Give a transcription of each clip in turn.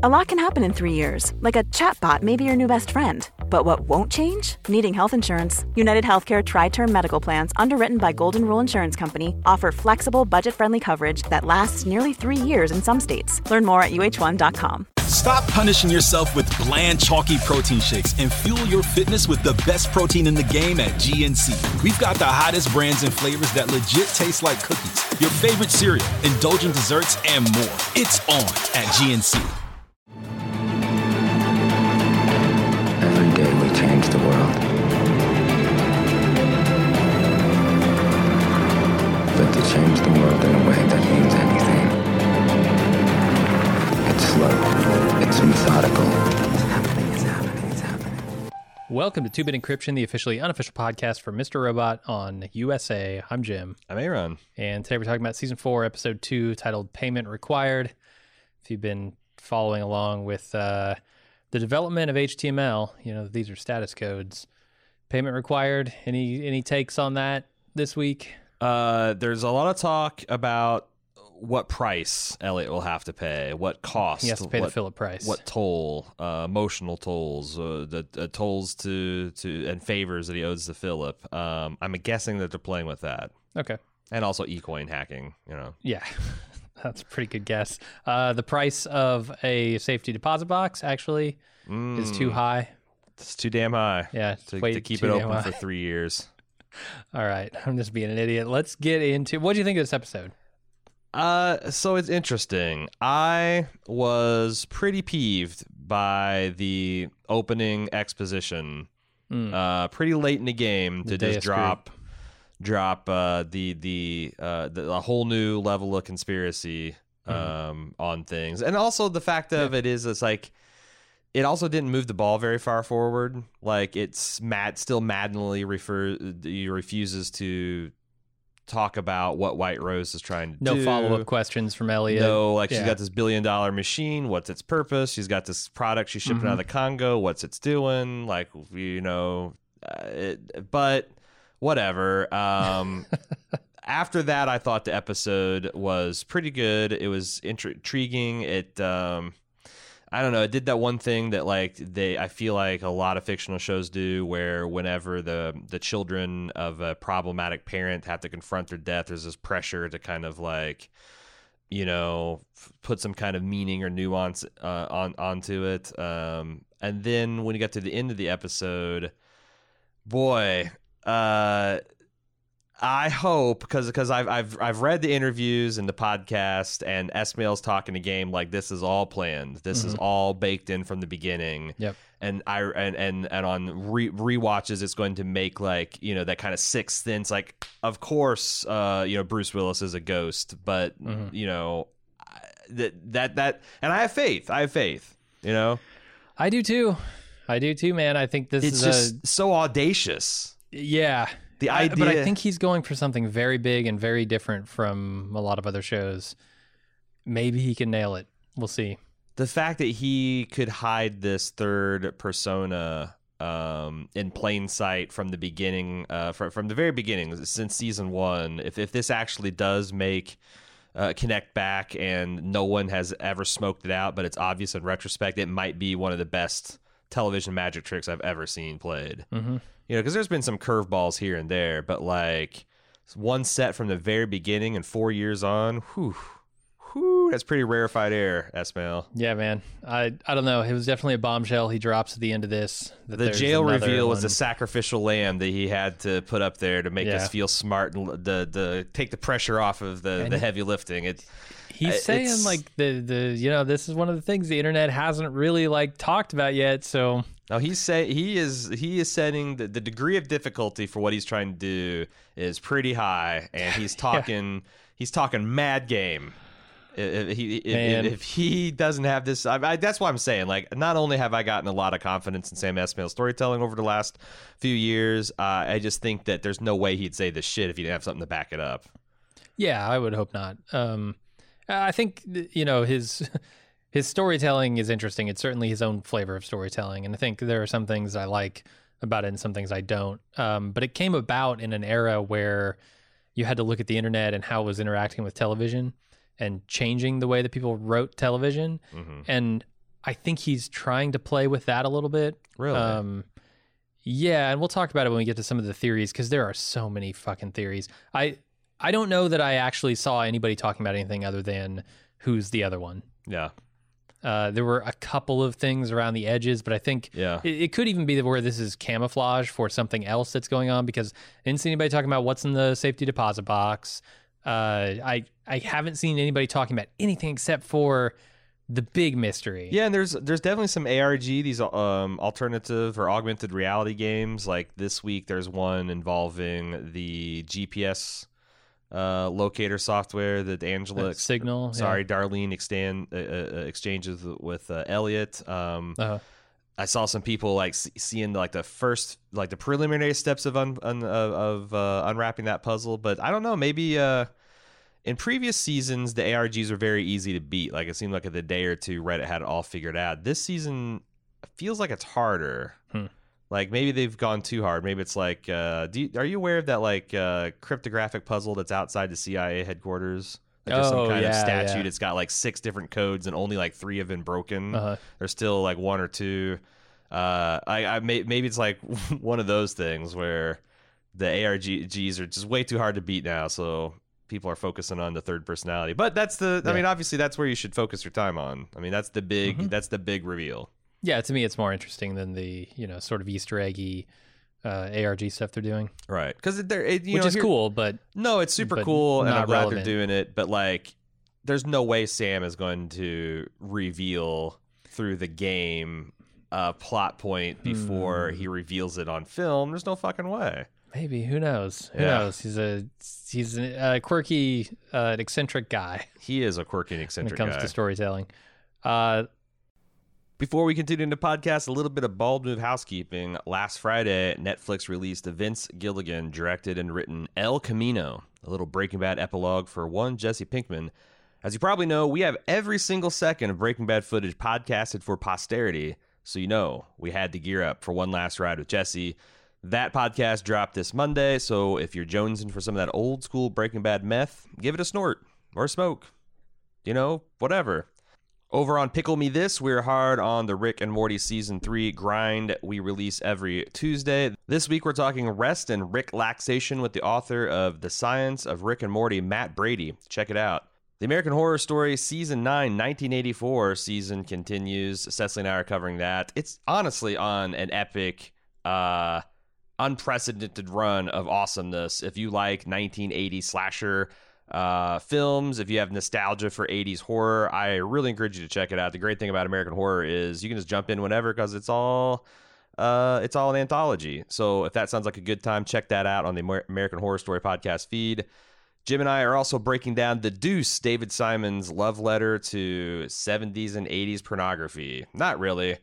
A lot can happen in 3 years, like a chatbot may be your new best friend. But what won't change? Needing health insurance. United Healthcare Tri-Term Medical Plans, underwritten by Golden Rule Insurance Company, offer flexible, budget-friendly coverage that lasts nearly 3 years in some states. Learn more at uh1.com. Stop punishing yourself with bland, chalky protein shakes and fuel your fitness with the best protein in the game at GNC. We've got the hottest brands and flavors that legit taste like cookies, your favorite cereal, indulgent desserts, and more. It's on at GNC. Every day we change the world. But to change the world in a way that means anything, it's slow, it's methodical. It's happening. Welcome to 2-Bit Encryption, the officially unofficial podcast for Mr. Robot on USA. I'm Jim. I'm Aaron. And today we're talking about Season 4, Episode 2, titled Payment Required. If you've been following along with the development of HTML, you know, these are status codes. Payment required. Any takes on that this week? There's a lot of talk about what price Elliot will have to pay, what cost. He has to pay the Philip price. What toll, emotional tolls, the tolls to and favors that he owes to Philip. I'm guessing that they're playing with that. Okay. And also eCoin hacking, you know. Yeah. That's a pretty good guess. The price of a safety deposit box actually is too high. It's too damn high. Yeah, to keep it open for 3 years. All right, I'm just being an idiot. Let's get into what do you think of this episode? So it's interesting. I was pretty peeved by the opening exposition. Pretty late in the game to just drop the whole new level of conspiracy on things, and also the fact of it's like it also didn't move the ball very far forward. Like it's still maddeningly refuses to talk about what White Rose is trying to do. No follow-up questions from Elliot. No, like she's got this $1 billion machine. What's its purpose? She's got this product she's shipping out of the Congo. What's it's doing? Like, you know, but whatever. After that, I thought the episode was pretty good. It was intriguing. It, I don't know. It did that one thing that I feel like a lot of fictional shows do, where whenever the children of a problematic parent have to confront their death, there's this pressure to kind of you know, put some kind of meaning or nuance onto it. And then when you got to the end of the episode, boy. I hope because I've read the interviews and the podcast, and Esmail's talking the game like this is all planned. This is all baked in from the beginning. Yep. And and on rewatches, it's going to make you know that kind of sixth sense. Like, of course, you know, Bruce Willis is a ghost, but you know that and I have faith. You know, I do too, man. I think this is just so audacious. Yeah. The idea, but I think he's going for something very big and very different from a lot of other shows. Maybe he can nail it. We'll see. The fact that he could hide this third persona in plain sight from the beginning, from the very beginning, since season 1, if this actually does make connect back and no one has ever smoked it out, but it's obvious in retrospect, it might be one of the best television magic tricks I've ever seen played. You know, because there's been some curveballs here and there, but one set from the very beginning and 4 years on, that's pretty rarefied air, Esmail. Yeah, man. I don't know. It was definitely a bombshell he drops at the end of this. The jail reveal was a sacrificial lamb that he had to put up there to make us feel smart and take the pressure off of the heavy lifting. He's saying the you know, this is one of the things the internet hasn't really talked about yet. So no, he is setting the degree of difficulty for what he's trying to do is pretty high, and he's talking mad game. If he doesn't have this, that's why I'm saying, not only have I gotten a lot of confidence in Sam Esmail's storytelling over the last few years, I just think that there's no way he'd say this shit if he didn't have something to back it up. Yeah, I would hope not. I think, you know, his storytelling is interesting. It's certainly his own flavor of storytelling, and I think there are some things I like about it and some things I don't. But it came about in an era where you had to look at the internet and how it was interacting with television and changing the way that people wrote television. Mm-hmm. And I think he's trying to play with that a little bit. Really? Yeah, and we'll talk about it when we get to some of the theories, because there are so many fucking theories. I don't know that I actually saw anybody talking about anything other than who's the other one. Yeah. There were a couple of things around the edges, but I think it could even be where this is camouflage for something else that's going on, because I didn't see anybody talking about what's in the safety deposit box. I haven't seen anybody talking about anything except for the big mystery. Yeah, and there's definitely some ARG, these alternative or augmented reality games. Like this week, there's one involving the GPS locator software that Angela Signal. Darlene exchanges with Elliot. I saw some people like seeing like the first, like the preliminary steps of unwrapping that puzzle, but I don't know, maybe in previous seasons the ARGs were very easy to beat. Like it seemed like in the day or two Reddit had it all figured out. This season feels like it's harder. Like maybe they've gone too hard. Maybe it's like, are you aware of that like cryptographic puzzle that's outside the CIA headquarters? Like there's some kind of statue. It's got like 6 different codes and only like 3 have been broken. There's still like 1 or 2. Maybe it's like one of those things where the ARGs are just way too hard to beat now. So people are focusing on the third personality. But that's I mean, obviously that's where you should focus your time on. I mean, that's the big reveal. Yeah, to me, it's more interesting than the sort of Easter eggy ARG stuff they're doing, right? Because which is cool, but no, it's super cool, and I'm glad they're doing it. But like, there's no way Sam is going to reveal through the game a plot point before he reveals it on film. There's no fucking way. Maybe, who knows? Who knows? He's a quirky, eccentric guy. He is a quirky and eccentric guy when it comes to storytelling. Before we continue into the podcast, a little bit of Bald Move housekeeping. Last Friday, Netflix released a Vince Gilligan directed and written El Camino, a little Breaking Bad epilogue for one Jesse Pinkman. As you probably know, we have every single second of Breaking Bad footage podcasted for posterity, so we had to gear up for one last ride with Jesse. That podcast dropped this Monday, so if you're jonesing for some of that old school Breaking Bad meth, give it a snort or a smoke. Whatever. Over on Pickle Me This, we're hard on the Rick and Morty Season 3 grind we release every Tuesday. This week we're talking rest and Rick laxation with the author of The Science of Rick and Morty, Matt Brady. Check it out. The American Horror Story Season 9, 1984 season continues. Cecily and I are covering that. It's honestly on an epic, unprecedented run of awesomeness. If you like 1980 slasher films, if you have nostalgia for 80s horror, I really encourage you to check it out. The great thing about American Horror is you can just jump in whenever because it's all an anthology. So if that sounds like a good time, check that out on the American Horror Story podcast feed. Jim and I are also breaking down The Deuce, David Simon's love letter to 70s and 80s pornography. Not really.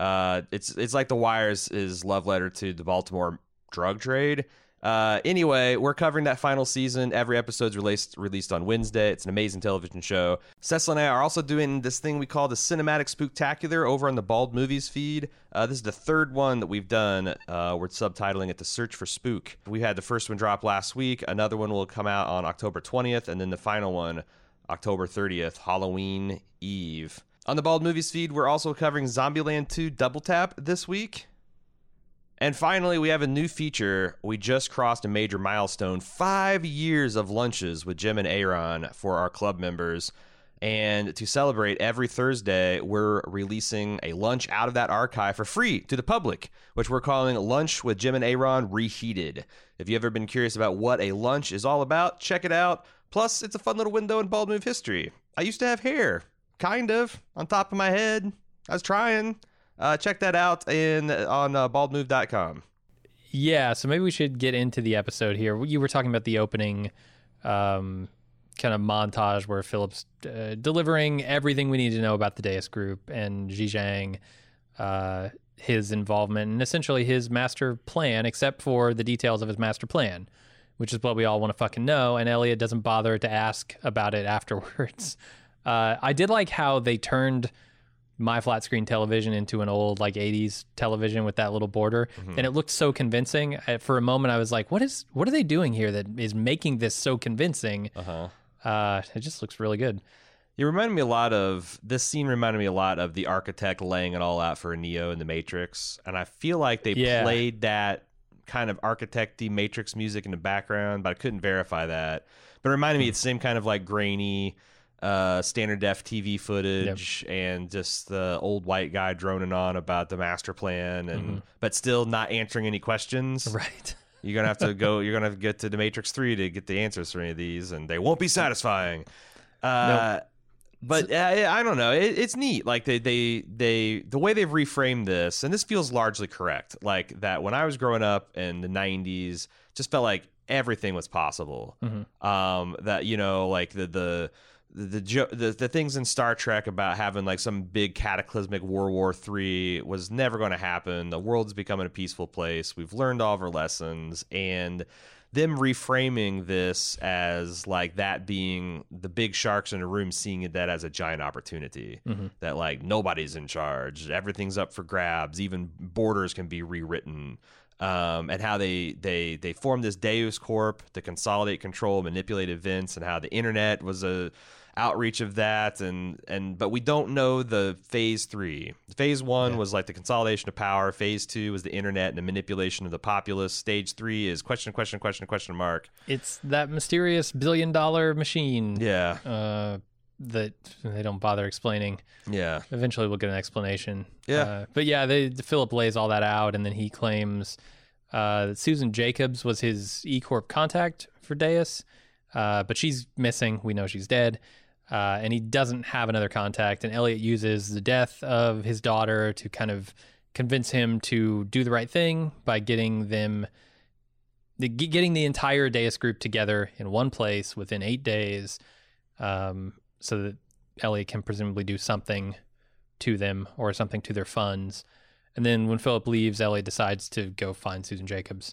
It's like The Wire's love letter to the Baltimore drug trade. Anyway, we're covering that final season. Every episode's released on Wednesday. It's an amazing television show. Cecil and I are also doing this thing we call the Cinematic Spooktacular over on the Bald Movies feed. This is the third one that we've done. We're subtitling it The Search for Spook. We had the first one drop last week. Another one will come out on October 20th, and then the final one, October 30th, Halloween Eve. On the Bald Movies feed, we're also covering Zombieland 2 Double Tap this week. And finally, we have a new feature. We just crossed a major milestone, 5 years of lunches with Jim and Aaron for our club members. And to celebrate, every Thursday, we're releasing a lunch out of that archive for free to the public, which we're calling Lunch with Jim and Aaron Reheated. If you've ever been curious about what a lunch is all about, check it out. Plus, it's a fun little window in Bald Move history. I used to have hair, kind of, on top of my head. I was trying. Check that out on baldmove.com. Yeah, so maybe we should get into the episode here. You were talking about the opening kind of montage where Philip's delivering everything we need to know about the Deus Group and Zhejiang, his involvement, and essentially his master plan, except for the details of his master plan, which is what we all want to fucking know, and Elliot doesn't bother to ask about it afterwards. I did like how they turned my flat screen television into an old like 80s television with that little border, and it looked so convincing. For a moment I was like, what are they doing here that is making this so convincing? It just looks really good. This scene reminded me a lot of the architect laying it all out for Neo in the Matrix, and I feel like they played that kind of architect-y Matrix music in the background, but I couldn't verify that. But it reminded me of the same kind of like grainy standard def TV footage, and just the old white guy droning on about the master plan, and but still not answering any questions. Right. You're gonna have to go. You're gonna have to get to the Matrix 3 to get the answers for any of these, and they won't be satisfying. Nope. But I don't know. It's neat. Like the way they've reframed this, and this feels largely correct. Like that when I was growing up in the 90s, just felt like everything was possible. That like the things in Star Trek about having like some big cataclysmic World War III was never going to happen. The world's becoming a peaceful place. We've learned all of our lessons, and them reframing this as like that being the big sharks in the room, seeing that as a giant opportunity, that like nobody's in charge, everything's up for grabs, even borders can be rewritten, and how they formed this Deus Corp to consolidate control, manipulate events, and how the internet was a outreach of that, but we don't know the phase 3. Phase 1 was like the consolidation of power. Phase 2 was the internet and the manipulation of the populace. Stage 3 is question mark. It's that mysterious $1 billion machine. Yeah. That they don't bother explaining. Yeah. Eventually we'll get an explanation. Yeah. But yeah, Philip lays all that out, and then he claims that Susan Jacobs was his E-Corp contact for Deus, but she's missing. We know she's dead. And he doesn't have another contact, and Elliot uses the death of his daughter to kind of convince him to do the right thing by getting the entire Deus group together in one place within 8 days, so that Elliot can presumably do something to them or something to their funds. And then when Philip leaves, Elliot decides to go find Susan Jacobs.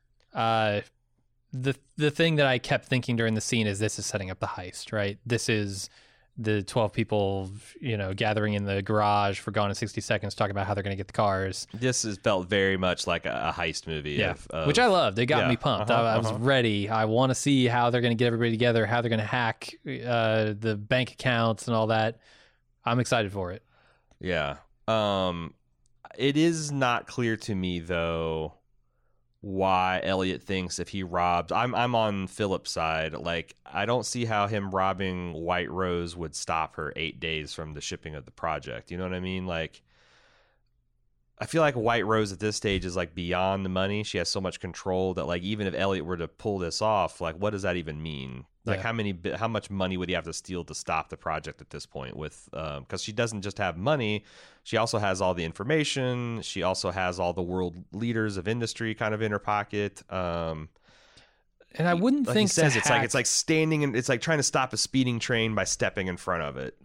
The thing that I kept thinking during the scene is this is setting up the heist, right? This is the 12 people, gathering in the garage for Gone in 60 Seconds, talking about how they're going to get the cars. This has felt very much like a heist movie. Yeah, which I loved. It got me pumped. I was ready. I want to see how they're going to get everybody together, how they're going to hack the bank accounts and all that. I'm excited for it. Yeah. It is not clear to me, though, why Elliot thinks if he robs... I'm on Philip's side. Like, I don't see how him robbing White Rose would stop her 8 days from the shipping of the project. You know what I mean? Like, I feel like White Rose at this stage is like beyond the money. She has so much control that like even if Elliot were to pull this off, like what does that even mean? Like how much money would he have to steal to stop the project at this point? With because she doesn't just have money, she also has all the information. She also has all the world leaders of industry kind of in her pocket. And I wouldn't like think he says it's like standing and it's like trying to stop a speeding train by stepping in front of it.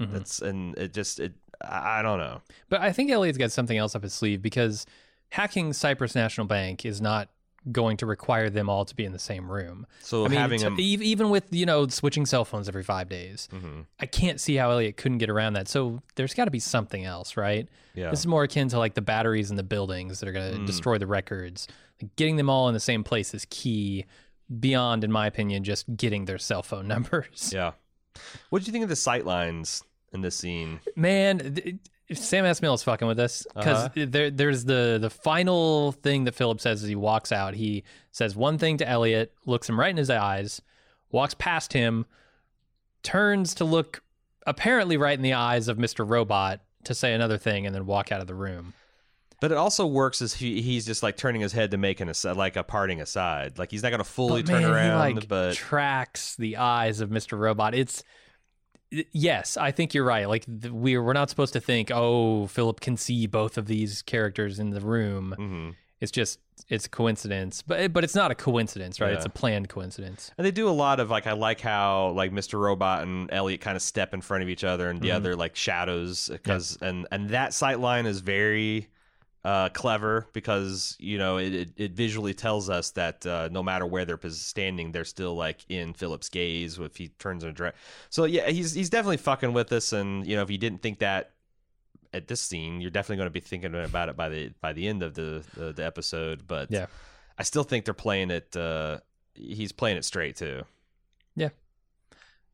I don't know. But I think Elliot's got something else up his sleeve, because hacking Cyprus National Bank is not going to require them all to be in the same room. So having them... even with, switching cell phones every 5 days, I can't see how Elliot couldn't get around that. So there's got to be something else, right? Yeah. This is more akin to like the batteries in the buildings that are going to destroy the records. Like, getting them all in the same place is key, beyond, in my opinion, just getting their cell phone numbers. Yeah. What did you think of the sight lines in this scene? Man, Sam Esmail is fucking with us, because there's the final thing that Philip says as he walks out. He says one thing to Elliot, looks him right in his eyes, walks past him, turns to look apparently right in the eyes of Mr. Robot to say another thing, and then walk out of the room. But it also works as he's just like turning his head to make a parting aside. Like he's not going to fully turn around, but tracks the eyes of Mr. Robot. Yes, I think you're right. Like we're not supposed to think, oh, Philip can see both of these characters in the room. Mm-hmm. It's a coincidence, but it's not a coincidence, right? Yeah. It's a planned coincidence. And they do a lot of like, I like how like Mr. Robot and Elliot kind of step in front of each other, and the other like shadows, because and that sight line is very clever, because it visually tells us that no matter where they're standing, they're still like in Philip's gaze if he turns in a direct. So yeah, he's definitely fucking with us, and if you didn't think that at this scene, you're definitely going to be thinking about it by the end of the episode. But yeah, I still think they're playing it. He's playing it straight too. Yeah.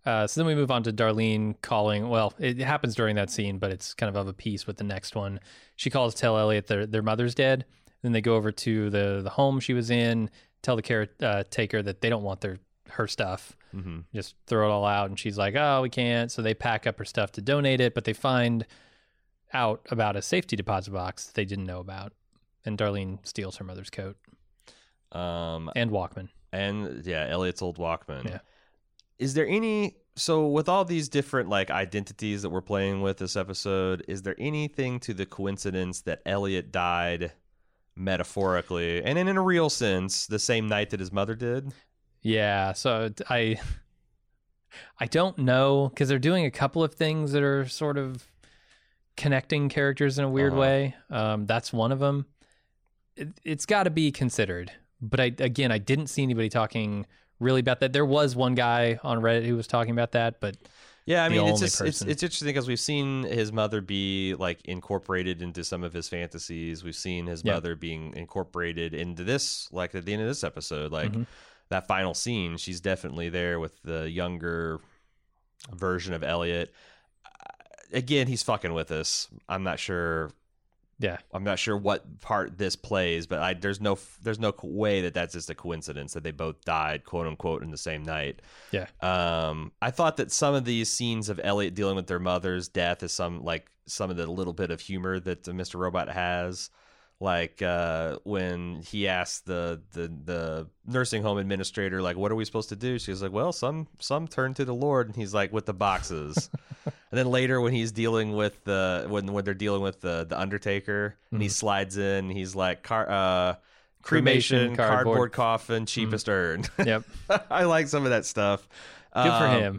So then we move on to Darlene calling. Well, it happens during that scene, but it's kind of a piece with the next one. She calls to tell Elliot their mother's dead. Then they go over to the home she was in, tell the caretaker that they don't want her stuff. Mm-hmm. Just throw it all out. And she's like, oh, we can't. So they pack up her stuff to donate it, but they find out about a safety deposit box that they didn't know about. And Darlene steals her mother's coat. And Walkman. And yeah, Elliot's old Walkman. Yeah. Is there so with all these different like identities that we're playing with this episode, is there anything to the coincidence that Elliot died metaphorically and in a real sense the same night that his mother did? Yeah, so I don't know, because they're doing a couple of things that are sort of connecting characters in a weird way. That's one of them. It's got to be considered, but I didn't see anybody talking really about that. There was one guy on Reddit who was talking about that, but yeah, I mean, it's interesting because we've seen his mother be like incorporated into some of his fantasies. We've seen his mother being incorporated into this, like at the end of this episode, like that final scene. She's definitely there with the younger version of Elliot. Again, he's fucking with us. I'm not sure. Yeah, I'm not sure what part this plays, but there's no way that that's just a coincidence that they both died, quote unquote, in the same night. Yeah. I thought that some of these scenes of Elliot dealing with their mother's death is some of the little bit of humor that Mr. Robot has. Like when he asked the nursing home administrator, like, what are we supposed to do? She was like, well, some turn to the Lord. And he's like, with the boxes. And then later when he's dealing with when they're dealing with the Undertaker, and he slides in, he's like, cremation, cardboard coffin, cheapest urn. Yep. I like some of that stuff. Good for him.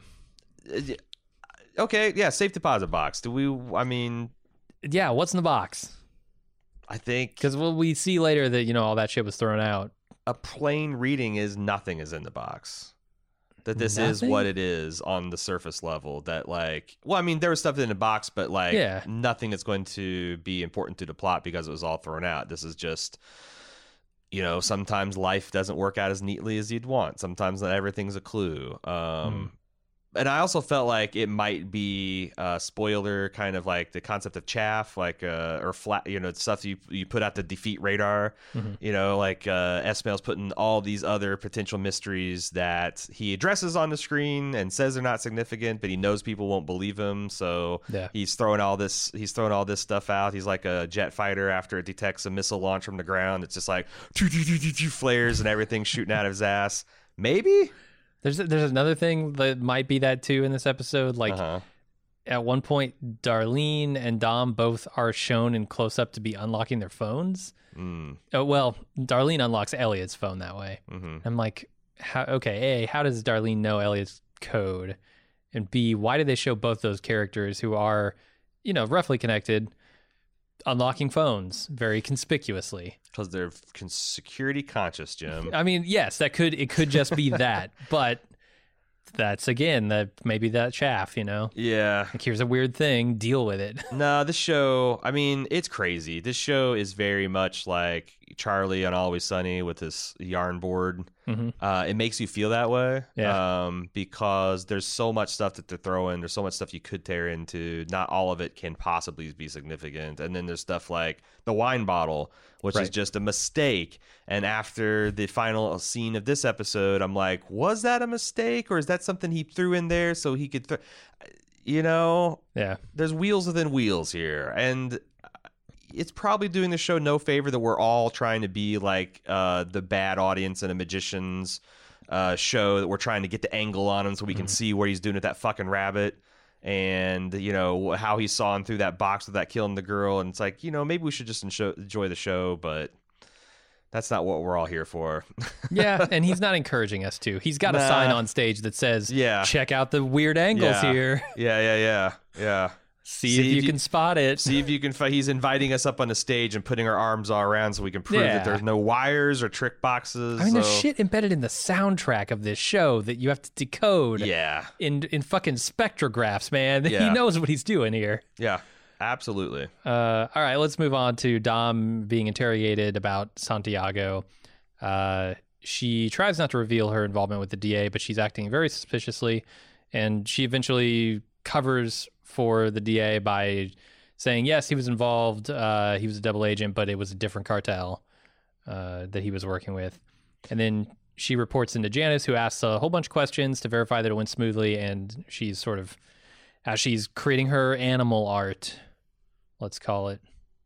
Okay, yeah, safe deposit box. Yeah, what's in the box? I think because we see later that all that shit was thrown out. A plain reading is nothing is in the box. That this is what it is on the surface level. That there was stuff in the box, but nothing that's going to be important to the plot because it was all thrown out. This is just, sometimes life doesn't work out as neatly as you'd want. Sometimes not everything's a clue. And I also felt like it might be a spoiler, kind of like the concept of chaff, or flat, stuff you put out the defeat radar. Esmail's putting all these other potential mysteries that he addresses on the screen and says they're not significant, but he knows people won't believe him. So he's throwing all this stuff out. He's like a jet fighter after it detects a missile launch from the ground. It's just like flares and everything shooting out of his ass. Maybe. There's another thing that might be that too in this episode. At one point, Darlene and Dom both are shown in close up to be unlocking their phones. Oh, well, Darlene unlocks Elliot's phone that way. I'm like, A, how does Darlene know Elliot's code? And B, why did they show both those characters who are, roughly connected, unlocking phones very conspicuously? Because they're security conscious, Jim. I mean, yes, it could just be that, but that's maybe that chaff, Yeah. Like, here's a weird thing, deal with it. No, this show, it's crazy. This show is very much like Charlie on Always Sunny with his yarn board. It makes you feel that way. Yeah. Because there's so much stuff that they're throwing. There's so much stuff you could tear into. Not all of it can possibly be significant. And then there's stuff like the wine bottle, which is just a mistake. And after the final scene of this episode, I'm like, was that a mistake? Or is that something he threw in there so he could Yeah. There's wheels within wheels here. And it's probably doing the show no favor that we're all trying to be like the bad audience in a magician's show, that we're trying to get the angle on him so we can see what he's doing with that fucking rabbit, and how he saw him through that box without killing the girl. And it's like, maybe we should just enjoy the show, but that's not what we're all here for. Yeah, and he's not encouraging us to. He's got a sign on stage that says, check out the weird angles here. Yeah. See if you can spot it. See if you can. He's inviting us up on the stage and putting our arms all around so we can prove that there's no wires or trick boxes. There's shit embedded in the soundtrack of this show that you have to decode. Yeah. In fucking spectrographs, man. Yeah. He knows what he's doing here. Yeah, absolutely. All right, let's move on to Dom being interrogated about Santiago. She tries not to reveal her involvement with the DA, but she's acting very suspiciously. And she eventually covers for the DA by saying, yes, he was involved. He was a double agent, but it was a different cartel that he was working with. And then she reports into Janice, who asks a whole bunch of questions to verify that it went smoothly. And she's sort of, as she's creating her animal art, let's call it.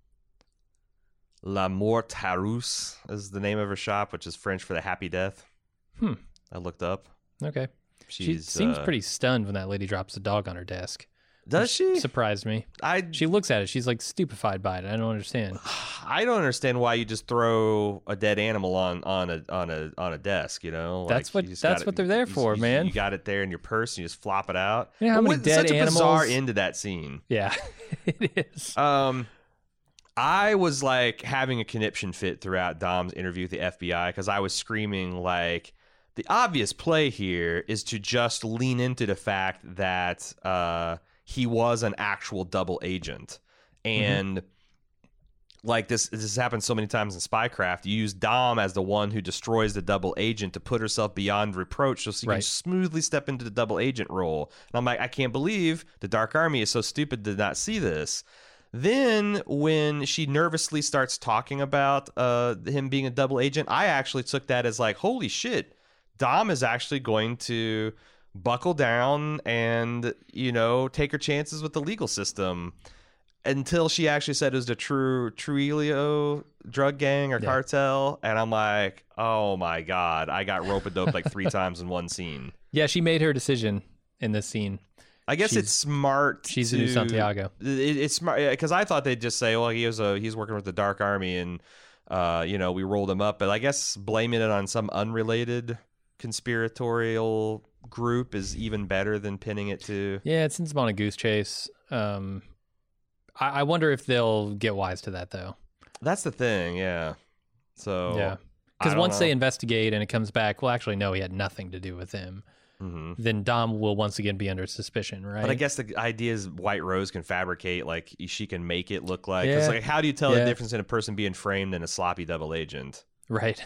La Mort Harousse is the name of her shop, which is French for the happy death. I looked up. Okay. She seems pretty stunned when that lady drops a dog on her desk. Does she? Surprised me. She looks at it. She's like stupefied by it. I don't understand. I don't understand why you just throw a dead animal on a desk. You know, that's what they're there for, man. You got it there in your purse, and you just flop it out. You know how many dead such animals? a bizarre end to that scene. Yeah, it is. I was like having a conniption fit throughout Dom's interview with the FBI because I was screaming like, the obvious play here is to just lean into the fact that he was an actual double agent. And like this has happened so many times in Spycraft. You use Dom as the one who destroys the double agent to put herself beyond reproach so she can smoothly step into the double agent role. And I'm like, I can't believe the Dark Army is so stupid to not see this. Then when she nervously starts talking about him being a double agent, I actually took that as like, holy shit, Dom is actually going to buckle down and, you know, take her chances with the legal system, until she actually said it was the Trujillo drug gang or cartel. And I'm like, oh my God, I got rope-a-dope like 3 times in one scene. Yeah, she made her decision in this scene. I guess it's smart. She's the new Santiago. It's smart because I thought they'd just say, well, he's working with the Dark Army and, you know, we rolled him up. But I guess blaming it on some unrelated conspiratorial group is even better than pinning it to. Yeah, it sends them on a goose chase. I wonder if they'll get wise to that, though. That's the thing, yeah. So yeah, because once they investigate and it comes back, well, actually, no, he had nothing to do with him. Then Dom will once again be under suspicion, right? But I guess the idea is White Rose can fabricate, like she can make it look like. Because like, how do you tell the difference in a person being framed and a sloppy double agent? Right.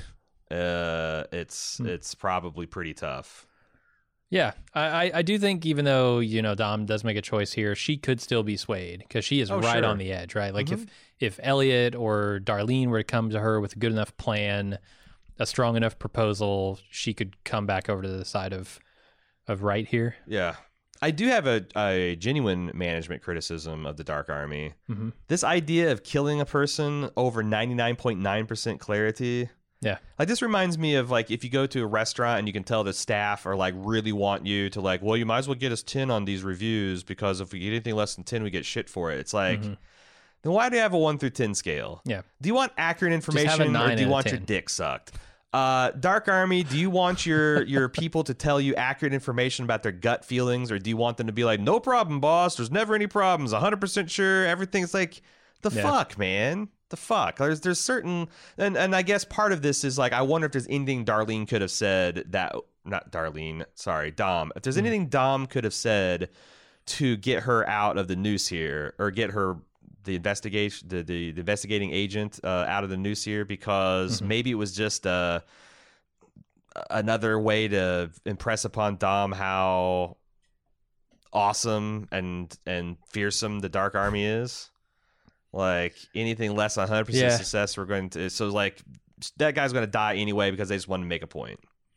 It's probably pretty tough. Yeah, I do think even though, you know, Dom does make a choice here, she could still be swayed because she is right on the edge, right? Like if Elliot or Darlene were to come to her with a good enough plan, a strong enough proposal, she could come back over to the side of right here. Yeah. I do have a genuine management criticism of the Dark Army. This idea of killing a person over 99.9% clarity. Yeah. Like, this reminds me of, like, if you go to a restaurant and you can tell the staff are, like, really want you to, like, well, you might as well get us 10 on these reviews because if we get anything less than 10, we get shit for it. It's like, then why do you have a 1 through 10 scale? Yeah. Do you want accurate information or do you want your dick sucked? Dark Army, do you want your people to tell you accurate information about their gut feelings, or do you want them to be like, no problem, boss, there's never any problems, 100% sure, everything's like, fuck, man? The fuck? There's certain, and I guess part of this is like, I wonder if there's anything Darlene could have said that, not Darlene, sorry, Dom. If there's anything Dom could have said to get her out of the noose here, or get her the investigating agent out of the noose here, because maybe it was just another way to impress upon Dom how awesome and fearsome the Dark Army is. Like, anything less than 100% success, we're going to... So, like, that guy's going to die anyway because they just want to make a point.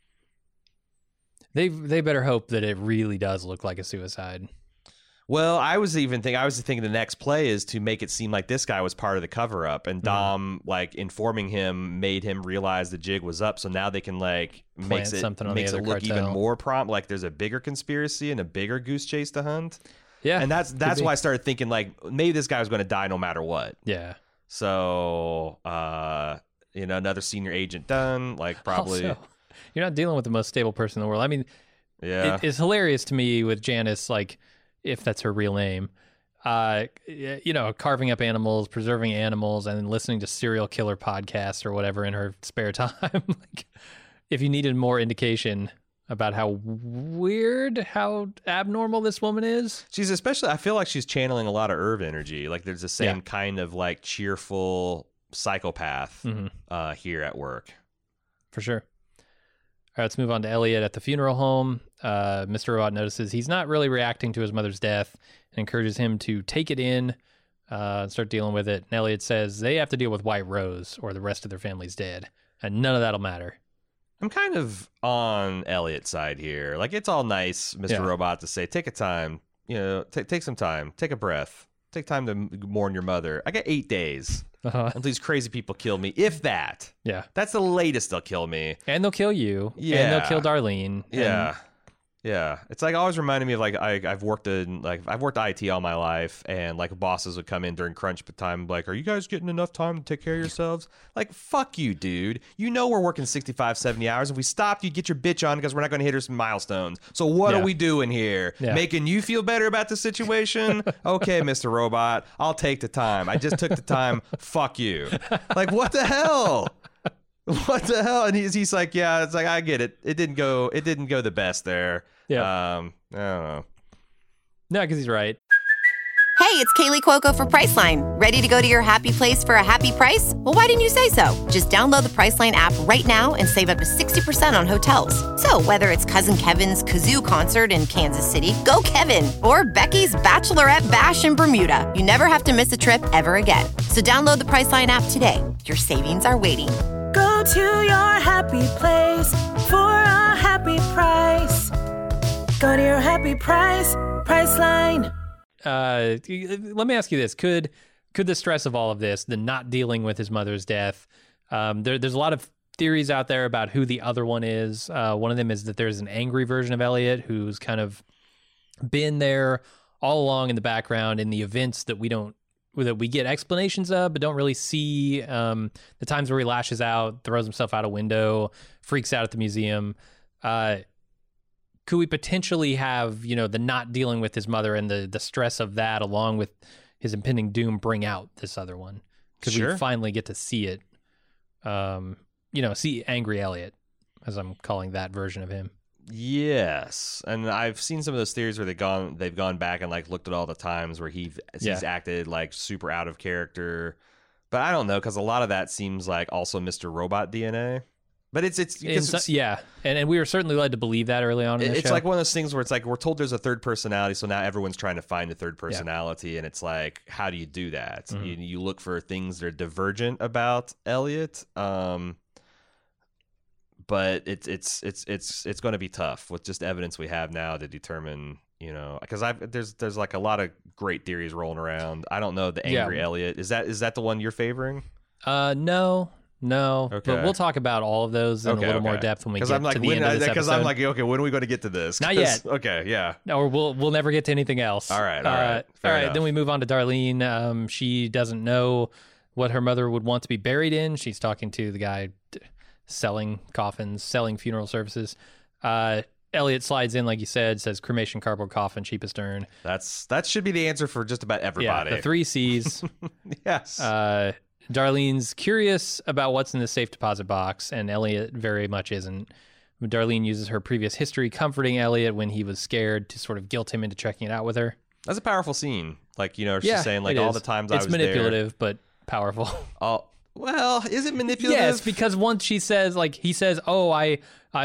They better hope that it really does look like a suicide. Well, I was thinking the next play is to make it seem like this guy was part of the cover-up, and Dom, like, informing him made him realize the jig was up, so now they can, like, makes it look cartel. even more prompt, like there's a bigger conspiracy and a bigger goose chase to hunt. Yeah. And that's why I started thinking, like, maybe this guy was going to die no matter what. Yeah. So, you know, another senior agent done, like, probably. Also, you're not dealing with the most stable person in the world. I mean, yeah, it's hilarious to me with Janice, like, if that's her real name, you know, carving up animals, preserving animals, and listening to serial killer podcasts or whatever in her spare time. Like, if you needed more indication about how weird, how abnormal this woman is. She's especially, I feel like she's channeling a lot of Irv energy. Like, there's the same kind of, like, cheerful psychopath here at work. For sure. right, let's move on to Elliot at the funeral home. Mr. Robot notices he's not really reacting to his mother's death and encourages him to take it in and start dealing with it. And Elliot says they have to deal with White Rose or the rest of their family's dead, and none of that'll matter. I'm kind of on Elliot's side here. Like, it's all nice, Mr. Robot, to say, take a time, take some time, take a breath, take time to mourn your mother. I got 8 days until these crazy people kill me, if that. Yeah. That's the latest they'll kill me. And they'll kill you. Yeah. And they'll kill Darlene. Yeah. Yeah, it's like always reminding me of like I've worked IT all my life, and like bosses would come in during crunch time, like, are you guys getting enough time to take care of yourselves? Like, fuck you, dude. You know we're working 65, 70 hours. If we stopped, you'd get your bitch on because we're not going to hit our milestones. So what are we doing here? Yeah. Making you feel better about the situation? Okay, Mr. Robot, I'll take the time. I just took the time. Fuck you. Like, what the hell? What the hell? And he's like, yeah, it's like, I get it. It didn't go the best there. Yeah. I don't know. No, because he's right. Hey, it's Kaylee Cuoco for Priceline. Ready to go to your happy place for a happy price? Well, why didn't you say so? Just download the Priceline app right now and save up to 60% on hotels. So whether it's Cousin Kevin's Kazoo Concert in Kansas City, go Kevin, or Becky's Bachelorette Bash in Bermuda, you never have to miss a trip ever again. So download the Priceline app today. Your savings are waiting. Go to your happy place for a happy price. Go to your happy price, Priceline. Let me ask you this: Could the stress of all of this, the not dealing with his mother's death, there's a lot of theories out there about who the other one is. One of them is that there's an angry version of Elliot who's kind of been there all along in the background in the events that we get explanations of, but don't really see. The times where he lashes out, throws himself out a window, freaks out at the museum. Could we potentially have, the not dealing with his mother and the stress of that, along with his impending doom, bring out this other one? Could we finally get to see it? See Angry Elliot, as I'm calling that version of him. Yes, and I've seen some of those theories where they've gone back and like looked at all the times where he's acted like super out of character, but I don't know, because a lot of that seems like also Mr. Robot DNA. But it's and we were certainly led to believe that early on in the show. It's like one of those things where it's like we're told there's a third personality, so now everyone's trying to find a third personality, and it's like, how do you do that? Mm-hmm. You look for things that are divergent about Elliot, but it's going to be tough with just evidence we have now to determine, because there's like a lot of great theories rolling around. I don't know the Angry Elliot. Is that the one you're favoring? No, okay. But we'll talk about all of those in a little more depth when we get to the end of this episode. Because I'm like, okay, when are we going to get to this? Not yet. Okay, yeah. Or we'll never get to anything else. All right. Fair enough. Then we move on to Darlene. She doesn't know what her mother would want to be buried in. She's talking to the guy selling coffins, selling funeral services. Elliot slides in, like you said, says cremation, cardboard coffin, cheapest urn. That should be the answer for just about everybody. Yeah, the 3 C's. Yes. Darlene's curious about what's in the safe deposit box, and Elliot very much isn't. Darlene uses her previous history comforting Elliot when he was scared to sort of guilt him into checking it out with her. That's a powerful scene. Like, she's saying, like, all the times I was there. It's manipulative, but powerful. Oh, well, is it manipulative? Yes, because once he says, oh, I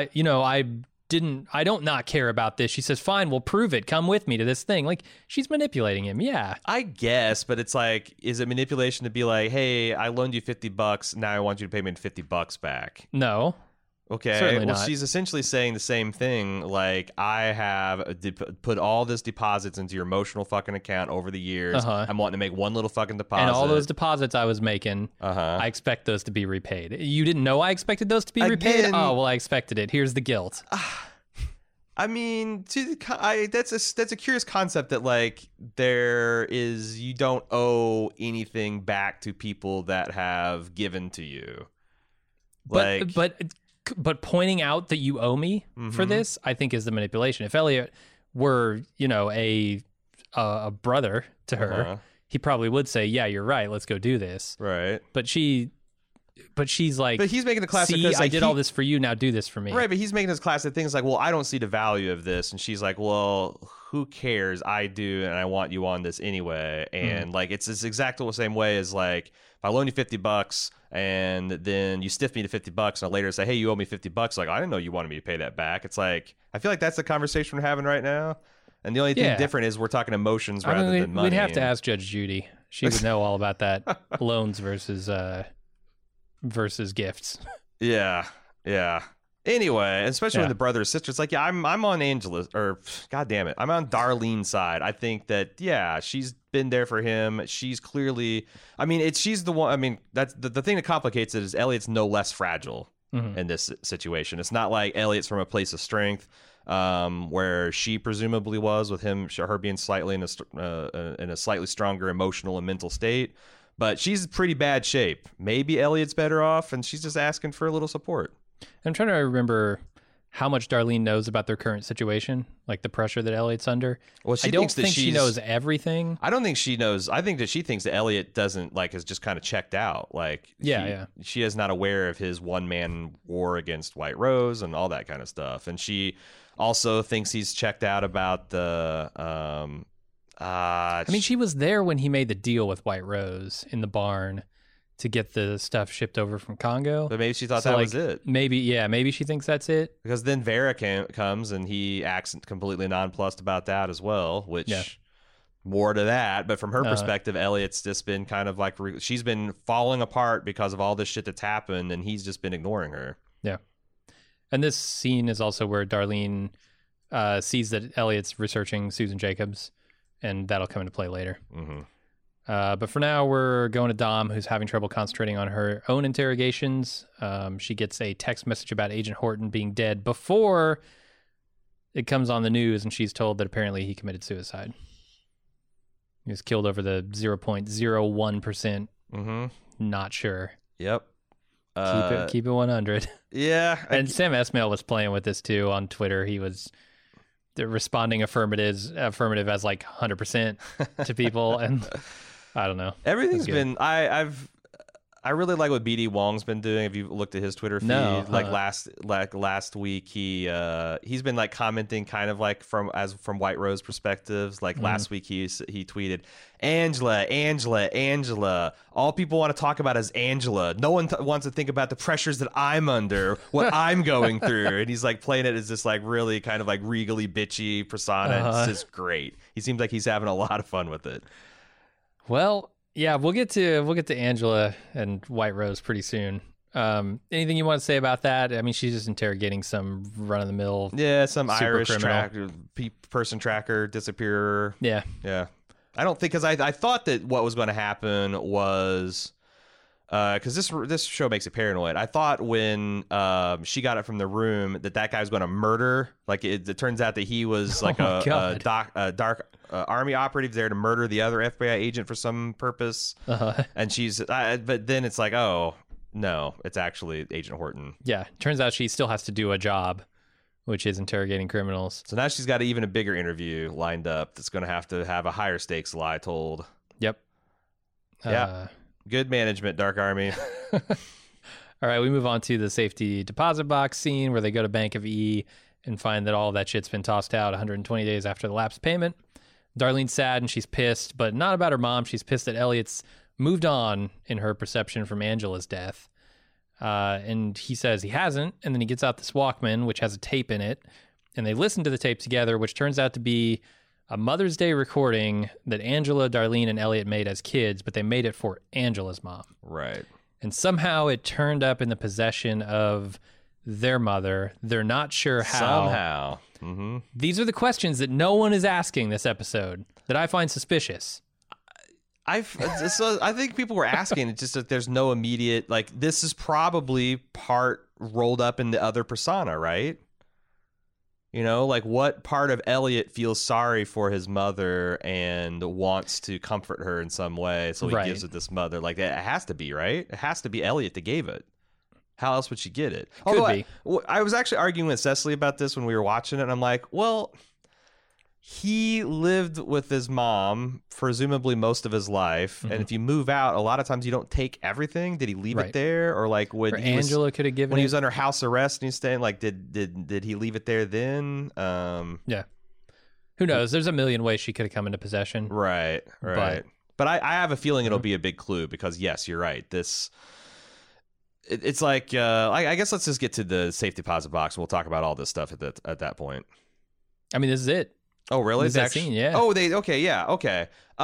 don't not care about this. She says, fine, we'll prove it. Come with me to this thing. Like, she's manipulating him. Yeah. I guess, but it's like, is it manipulation to be like, hey, I loaned you $50. Now I want you to pay me $50 back? No. Okay. Certainly not. She's essentially saying the same thing. Like, I have put all this deposits into your emotional fucking account over the years. I'm wanting to make one little fucking deposit. And all those deposits I was making, I expect those to be repaid. You didn't know I expected those to be repaid? Oh, well, I expected it. Here's the guilt. I mean, that's a curious concept that, like, you don't owe anything back to people that have given to you. But pointing out that you owe me for this, I think, is the manipulation. If Elliot were, a brother to her, he probably would say, yeah, you're right, let's go do this. Right. But she but she's like, but he's making the classic. See, I did all this for you. Now do this for me. Right, but he's making this classic things like, well, I don't see the value of this, and she's like, well, who cares? I do, and I want you on this anyway. And like, it's exactly the same way as like, if I loan you $50 and then you stiff me to $50, and I later say, hey, you owe me $50. Like, I didn't know you wanted me to pay that back. It's like, I feel like that's the conversation we're having right now. And the only thing different is we're talking emotions rather than money. We'd have to ask Judge Judy. She would know all about that. Loans versus gifts. Yeah. Anyway, especially when the brother or sister, it's like, yeah, I'm on Angela's, or God damn it, I'm on Darlene's side. I think that, yeah, she's been there for him. She's clearly, I mean, she's the one. I mean, that's the thing that complicates it is Elliot's no less fragile in this situation. It's not like Elliot's from a place of strength, where she presumably was with her being slightly in a slightly stronger emotional and mental state. But she's in pretty bad shape. Maybe Elliot's better off, and she's just asking for a little support. I'm trying to remember how much Darlene knows about their current situation, like the pressure that Elliot's under. Well, I don't think she knows everything. I don't think she knows. I think that she thinks that Elliot doesn't, like, is just kind of checked out. Like, she is not aware of his one-man war against White Rose and all that kind of stuff. And she also thinks he's checked out about the... I mean, she was there when he made the deal with White Rose in the barn to get the stuff shipped over from Congo. But maybe she thought that was it. Maybe she thinks that's it. Because then Vera comes and he acts completely nonplussed about that as well, which more to that. But from her perspective, Elliot's just been kind of like, she's been falling apart because of all this shit that's happened, and he's just been ignoring her. Yeah. And this scene is also where Darlene sees that Elliot's researching Susan Jacobs, and that'll come into play later. Mm-hmm. But for now, we're going to Dom, who's having trouble concentrating on her own interrogations. She gets a text message about Agent Horton being dead before it comes on the news, and she's told that apparently he committed suicide. He was killed over the 0.01%. Mm-hmm. Not sure. Yep. Keep it 100. Yeah. And Sam Esmail was playing with this too on Twitter. He was responding affirmative as like 100% to people, and I don't know. Everything's been I really like what BD Wong's been doing. Have you looked at his Twitter feed? Last week he's been like commenting kind of like from White Rose perspectives. Like last week he tweeted, Angela. All people want to talk about is Angela. No one wants to think about the pressures that I'm under, what I'm going through. And he's like playing it as this like really kind of like regally bitchy persona. It's just great. He seems like he's having a lot of fun with it. Well, yeah, we'll get to Angela and White Rose pretty soon. Anything you want to say about that? I mean, she's just interrogating some run-of-the-mill, some Irish person tracker disappearer. Yeah. I don't think, because I thought that what was going to happen was, because this show makes it paranoid. I thought when she got it from the room that guy was going to murder. Like it turns out that he was like a dark army operative there to murder the other FBI agent for some purpose. And she's, but then it's like, oh no, it's actually Agent Horton. Yeah, turns out she still has to do a job, which is interrogating criminals. So now she's got even a bigger interview lined up that's going to have a higher stakes lie told. Yep. Yeah. Good management, Dark Army. All right, we move on to the safety deposit box scene where they go to Bank of E and find that all of that shit's been tossed out 120 days after the lapse payment. Darlene's sad and she's pissed, but not about her mom. She's pissed that Elliot's moved on in her perception from Angela's death. And he says he hasn't, and then he gets out this Walkman, which has a tape in it, and they listen to the tape together, which turns out to be a Mother's Day recording that Angela, Darlene, and Elliot made as kids, but they made it for Angela's mom. Right. And somehow it turned up in the possession of their mother. They're not sure how. Somehow. Mm-hmm. These are the questions that no one is asking this episode that I find suspicious. I think people were asking. It's just that there's no immediate, like, this is probably part rolled up in the other persona, right? You know, like, what part of Elliot feels sorry for his mother and wants to comfort her in some way, so he gives it this mother. Like, it has to be, right? It has to be Elliot that gave it. How else would she get it? Could be. I was actually arguing with Cecily about this when we were watching it, and I'm like, well, he lived with his mom presumably most of his life, and if you move out, a lot of times you don't take everything. Did he leave it there, or like or Angela could have given when it? he was under house arrest and he's staying? Like, did he leave it there then? Yeah, who knows? There's a million ways she could have come into possession. Right. But I have a feeling it'll be a big clue because yes, you're right. It's like I guess let's just get to the safe deposit box. We'll talk about all this stuff at that point. I mean, this is it. Oh, really? This is that scene, yeah. Oh, okay.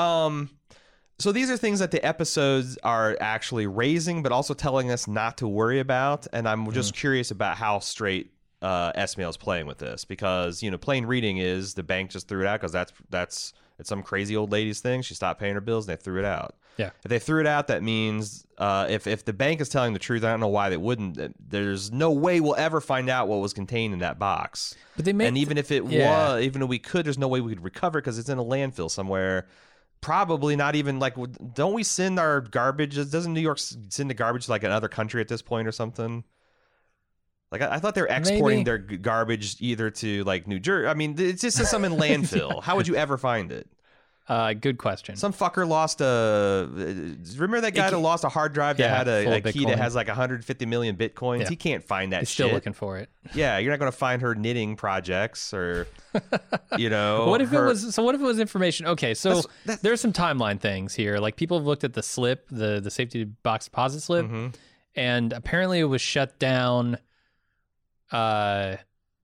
So these are things that the episodes are actually raising, but also telling us not to worry about. And I'm just curious about how straight Esmail is playing with this, because plain reading is the bank just threw it out because it's some crazy old lady's thing. She stopped paying her bills and they threw it out. Yeah. If they threw it out, that means if the bank is telling the truth, I don't know why they wouldn't. There's no way we'll ever find out what was contained in that box. But they make and even if it was, even if we could, there's no way we could recover because it's in a landfill somewhere. Probably not even like. Don't we send our garbage? Doesn't New York send the garbage to like another country at this point or something? Like I thought they were exporting their garbage either to like New Jersey. I mean, it's just some in landfill. How would you ever find it? Good question. Some fucker lost remember that guy that lost a hard drive that had a key that has like 150 million bitcoins? Yeah. He can't find that. He's still looking for it. Yeah, you're not going to find her knitting projects or, What if it was information? Okay, so there's some timeline things here. Like people have looked at the slip, the safety box deposit slip, and apparently it was shut down. I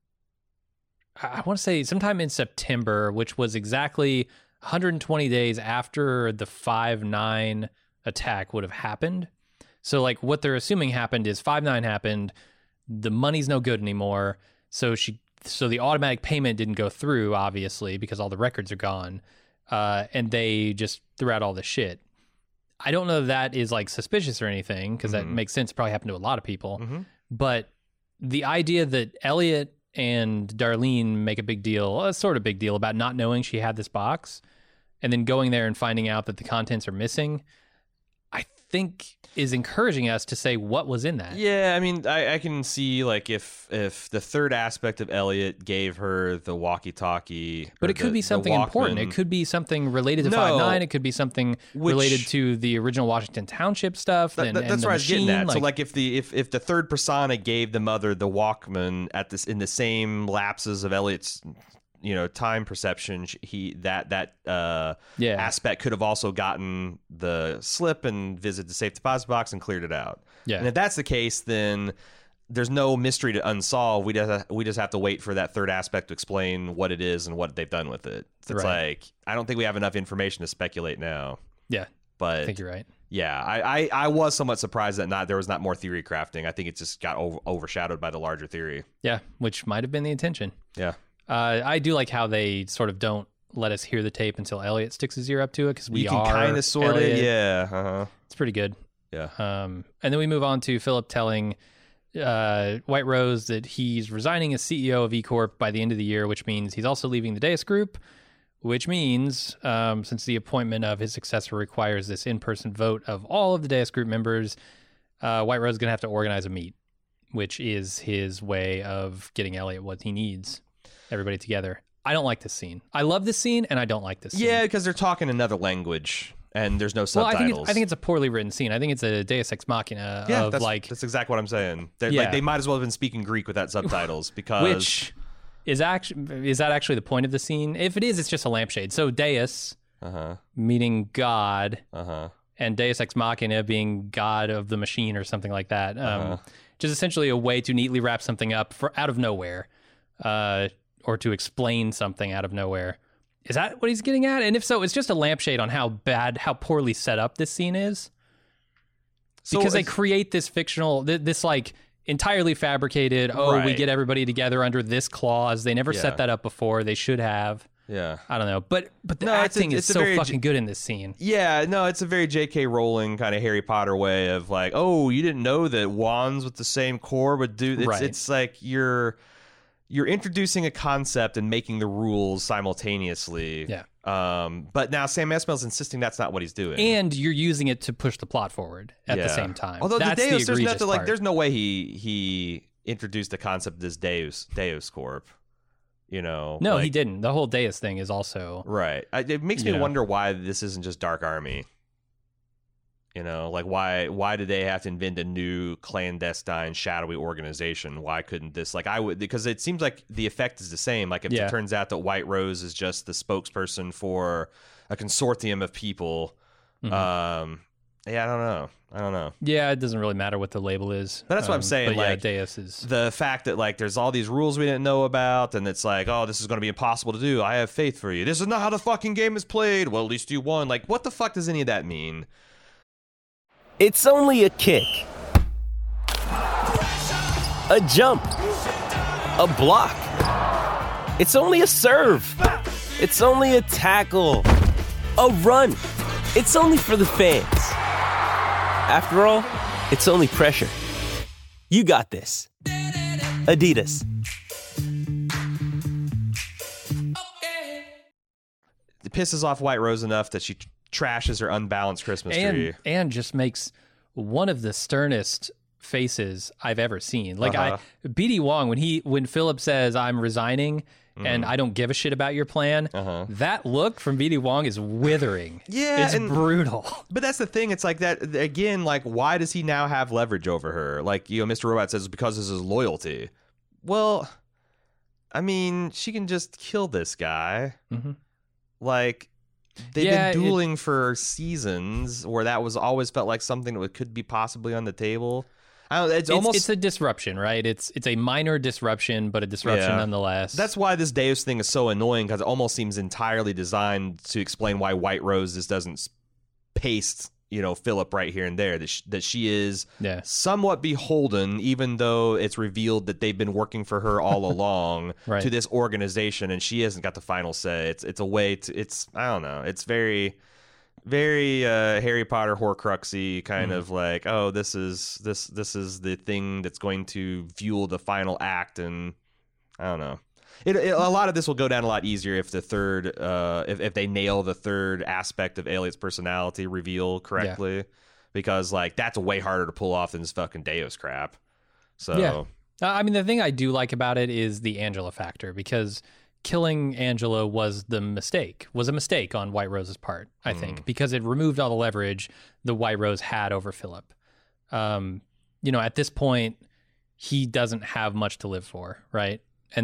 want to say sometime in September, which was exactly 120 days after the 5/9 attack would have happened. So like what they're assuming happened is 5/9 happened, the money's no good anymore, so the automatic payment didn't go through, obviously, because all the records are gone, and they just threw out all the shit. I don't know if that is like suspicious or anything, because that makes sense. It probably happened to a lot of people, but the idea that Elliot and Darlene make a big deal, a sort of big deal, about not knowing she had this box and then going there and finding out that the contents are missing, I think is encouraging us to say what was in that. Yeah, I mean, I can see like if the third aspect of Elliot gave her the walkie-talkie, but it could be something important. It could be something related to 5/9. It could be something related to the original Washington Township stuff. That's what I was getting at. So like if the third persona gave the mother the Walkman in the same lapses of Elliot's time perception, that aspect could have also gotten the slip and visited the safe deposit box and cleared it out. Yeah. And if that's the case, then there's no mystery to unsolve. We just have to wait for that third aspect to explain what it is and what they've done with it. So it's like, I don't think we have enough information to speculate now. Yeah. But I think you're right. Yeah, I was somewhat surprised that there was not more theory crafting. I think it just got overshadowed by the larger theory. Yeah, which might have been the intention. Yeah. I do like how they sort of don't let us hear the tape until Elliot sticks his ear up to it, because we can kind of sort Elliot. It. Yeah. It's pretty good. Yeah. And then we move on to Philip telling White Rose that he's resigning as CEO of E-Corp by the end of the year, which means he's also leaving the Deus Group, which means since the appointment of his successor requires this in-person vote of all of the Deus Group members, White Rose is going to have to organize a meet, which is his way of getting Elliot what he needs. Everybody together. I don't like this scene. I love this scene, and I don't like this scene. Yeah, because they're talking another language, and there's no subtitles. Well, I think it's a poorly written scene. I think it's a Deus Ex Machina. Yeah, that's exactly what I'm saying. Like, they might as well have been speaking Greek without subtitles, because which is that actually the point of the scene? If it is, it's just a lampshade. So Deus, meaning God, and Deus Ex Machina being God of the machine or something like that. Which is essentially a way to neatly wrap something up out of nowhere. Or to explain something out of nowhere. Is that what he's getting at? And if so, it's just a lampshade on how poorly set up this scene is. Because they create this fictional, this like entirely fabricated, we get everybody together under this clause. They never set that up before. They should have. Yeah. I don't know. But the acting is so fucking good in this scene. Yeah, no, it's a very J.K. Rowling kind of Harry Potter way of like, oh, you didn't know that wands with the same core would do. It's like you're introducing a concept and making the rules simultaneously. Yeah. But now Sam Esmail's insisting that's not what he's doing. And you're using it to push the plot forward at the same time. Although that's Deus, the egregious part. There's no way he introduced the concept of this Deus Corp. No, he didn't. The whole Deus thing is also right. It makes me wonder why this isn't just Dark Army. Like why did they have to invent a new clandestine, shadowy organization? Why couldn't this, because it seems like the effect is the same. Like if it turns out that White Rose is just the spokesperson for a consortium of people, I don't know. Yeah, it doesn't really matter what the label is. But that's what I'm saying. But Deus is the fact that there's all these rules we didn't know about, and it's like, oh, this is going to be impossible to do. I have faith for you. This is not how the fucking game is played. Well, at least you won. Like, what the fuck does any of that mean? It's only a kick, a jump, a block. It's only a serve. It's only a tackle, a run. It's only for the fans. After all, it's only pressure. You got this. Adidas. It pisses off White Rose enough that she trashes her unbalanced Christmas tree. And just makes one of the sternest faces I've ever seen. BD Wong, when Philip says, I'm resigning and I don't give a shit about your plan, that look from BD Wong is withering. Yeah. It's brutal. But that's the thing. It's like that, again, why does he now have leverage over her? Mr. Robot says because this is loyalty. Well, I mean, she can just kill this guy. They've been dueling for seasons where that was always felt like something that could be possibly on the table. I don't know, it's a disruption, right? It's a minor disruption, but a disruption nonetheless. That's why this Deus thing is so annoying, because it almost seems entirely designed to explain why White Rose just doesn't paste, Philip right here and there. That she is somewhat beholden, even though it's revealed that they've been working for her all along to this organization, and she hasn't got the final say. It's a way to. I don't know. It's very, very Harry Potter Horcruxy kind of like, oh, this is the thing that's going to fuel the final act, and I don't know. A lot of this will go down a lot easier if the third, if they nail the third aspect of Elliot's personality reveal correctly, because that's way harder to pull off than this fucking Deus crap. So I mean, the thing I do like about it is the Angela factor, because killing Angela was a mistake on White Rose's part, I think, because it removed all the leverage the White Rose had over Philip. At this point, he doesn't have much to live for, right? And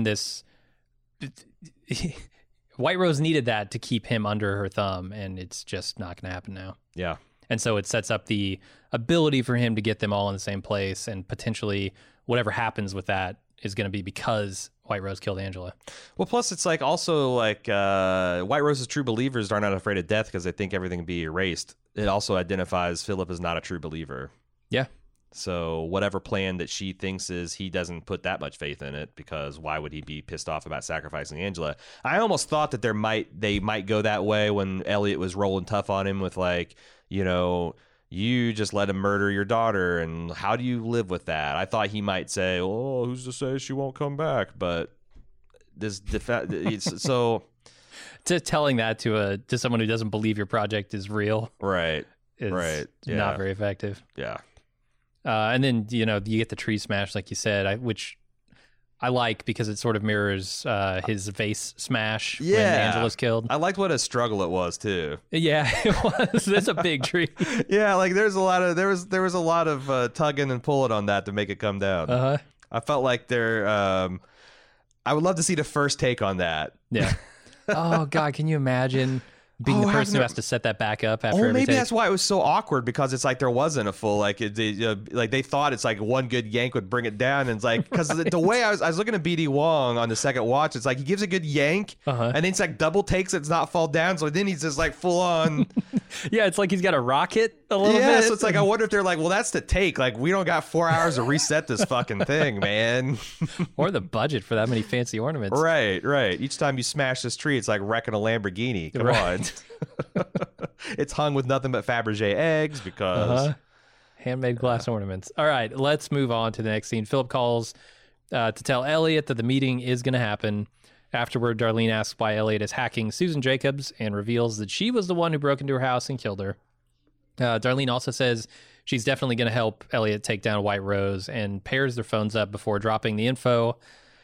White Rose needed that to keep him under her thumb, and it's just not going to happen now. Yeah. And so it sets up the ability for him to get them all in the same place, and potentially whatever happens with that is going to be because White Rose killed Angela. Well, plus it's White Rose's true believers are not afraid of death because they think everything can be erased. It also identifies Philip as not a true believer. Yeah. So whatever plan that she thinks is, he doesn't put that much faith in it, because why would he be pissed off about sacrificing Angela? I almost thought that they might go that way when Elliot was rolling tough on him with you just let him murder your daughter, and how do you live with that? I thought he might say, oh, who's to say she won't come back? But so telling that to someone who doesn't believe your project is real, right? Not very effective. Yeah. And then, you get the tree smash, like you said, which I like because it sort of mirrors his vase smash when Angela's killed. I liked what a struggle it was, too. Yeah, it was. It's a big tree. Yeah, there was a lot of tugging and pulling on that to make it come down. I felt like I would love to see the first take on that. Yeah. Oh, God, can you imagine being the person who has to set that back up after every maybe take? That's why it was so awkward, because it's there wasn't a full they thought it's one good yank would bring it down, and it's because the way I was looking at BD Wong on the second watch, it's he gives a good yank and then it's double takes it, does not fall down, so then he's just full on. Yeah, it's he's got a rocket a little bit. Yeah, so it's I wonder if they're well, that's the take. We don't got 4 hours to reset this fucking thing, man. Or the budget for that many fancy ornaments. Right. Each time you smash this tree, it's wrecking a Lamborghini. Come on. It's hung with nothing but Fabergé eggs because handmade glass ornaments. All right, let's move on to the next scene. Philip calls to tell Elliot that the meeting is going to happen. Afterward, Darlene asks why Elliot is hacking Susan Jacobs and reveals that she was the one who broke into her house and killed her. Darlene also says she's definitely going to help Elliot take down White Rose, and pairs their phones up before dropping the info.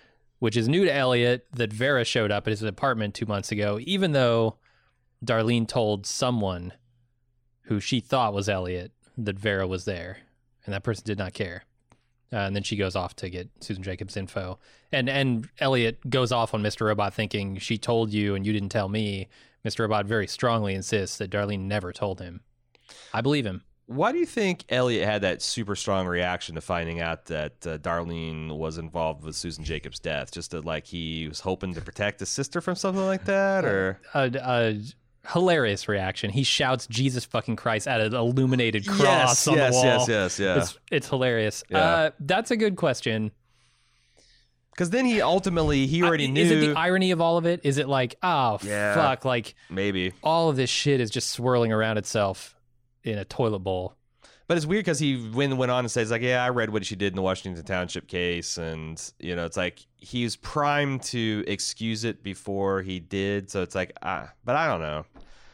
which is new to Elliot, that Vera showed up at his apartment 2 months ago, even though Darlene told someone who she thought was Elliot that Vera was there, and that person did not care. And then she goes off to get Susan Jacobs' info. And Elliot goes off on Mr. Robot thinking, she told you and you didn't tell me. Mr. Robot very strongly insists that Darlene never told him. I believe him. Why do you think Elliot had that super strong reaction to finding out that Darlene was involved with Susan Jacobs' death? Just that, like, he was hoping to protect his sister from something like that? Or hilarious reaction. He shouts Jesus fucking Christ at an illuminated cross on the wall. Yes. It's hilarious. Yeah. That's a good question. Because then he already knew. Is it the irony of all of it? Is it like, fuck, like maybe all of this shit is just swirling around itself in a toilet bowl? But it's weird because he went on and says, like, yeah, I read what she did in the Washington Township case. And, you know, it's like he was primed to excuse it before he did. So it's like, but I don't know.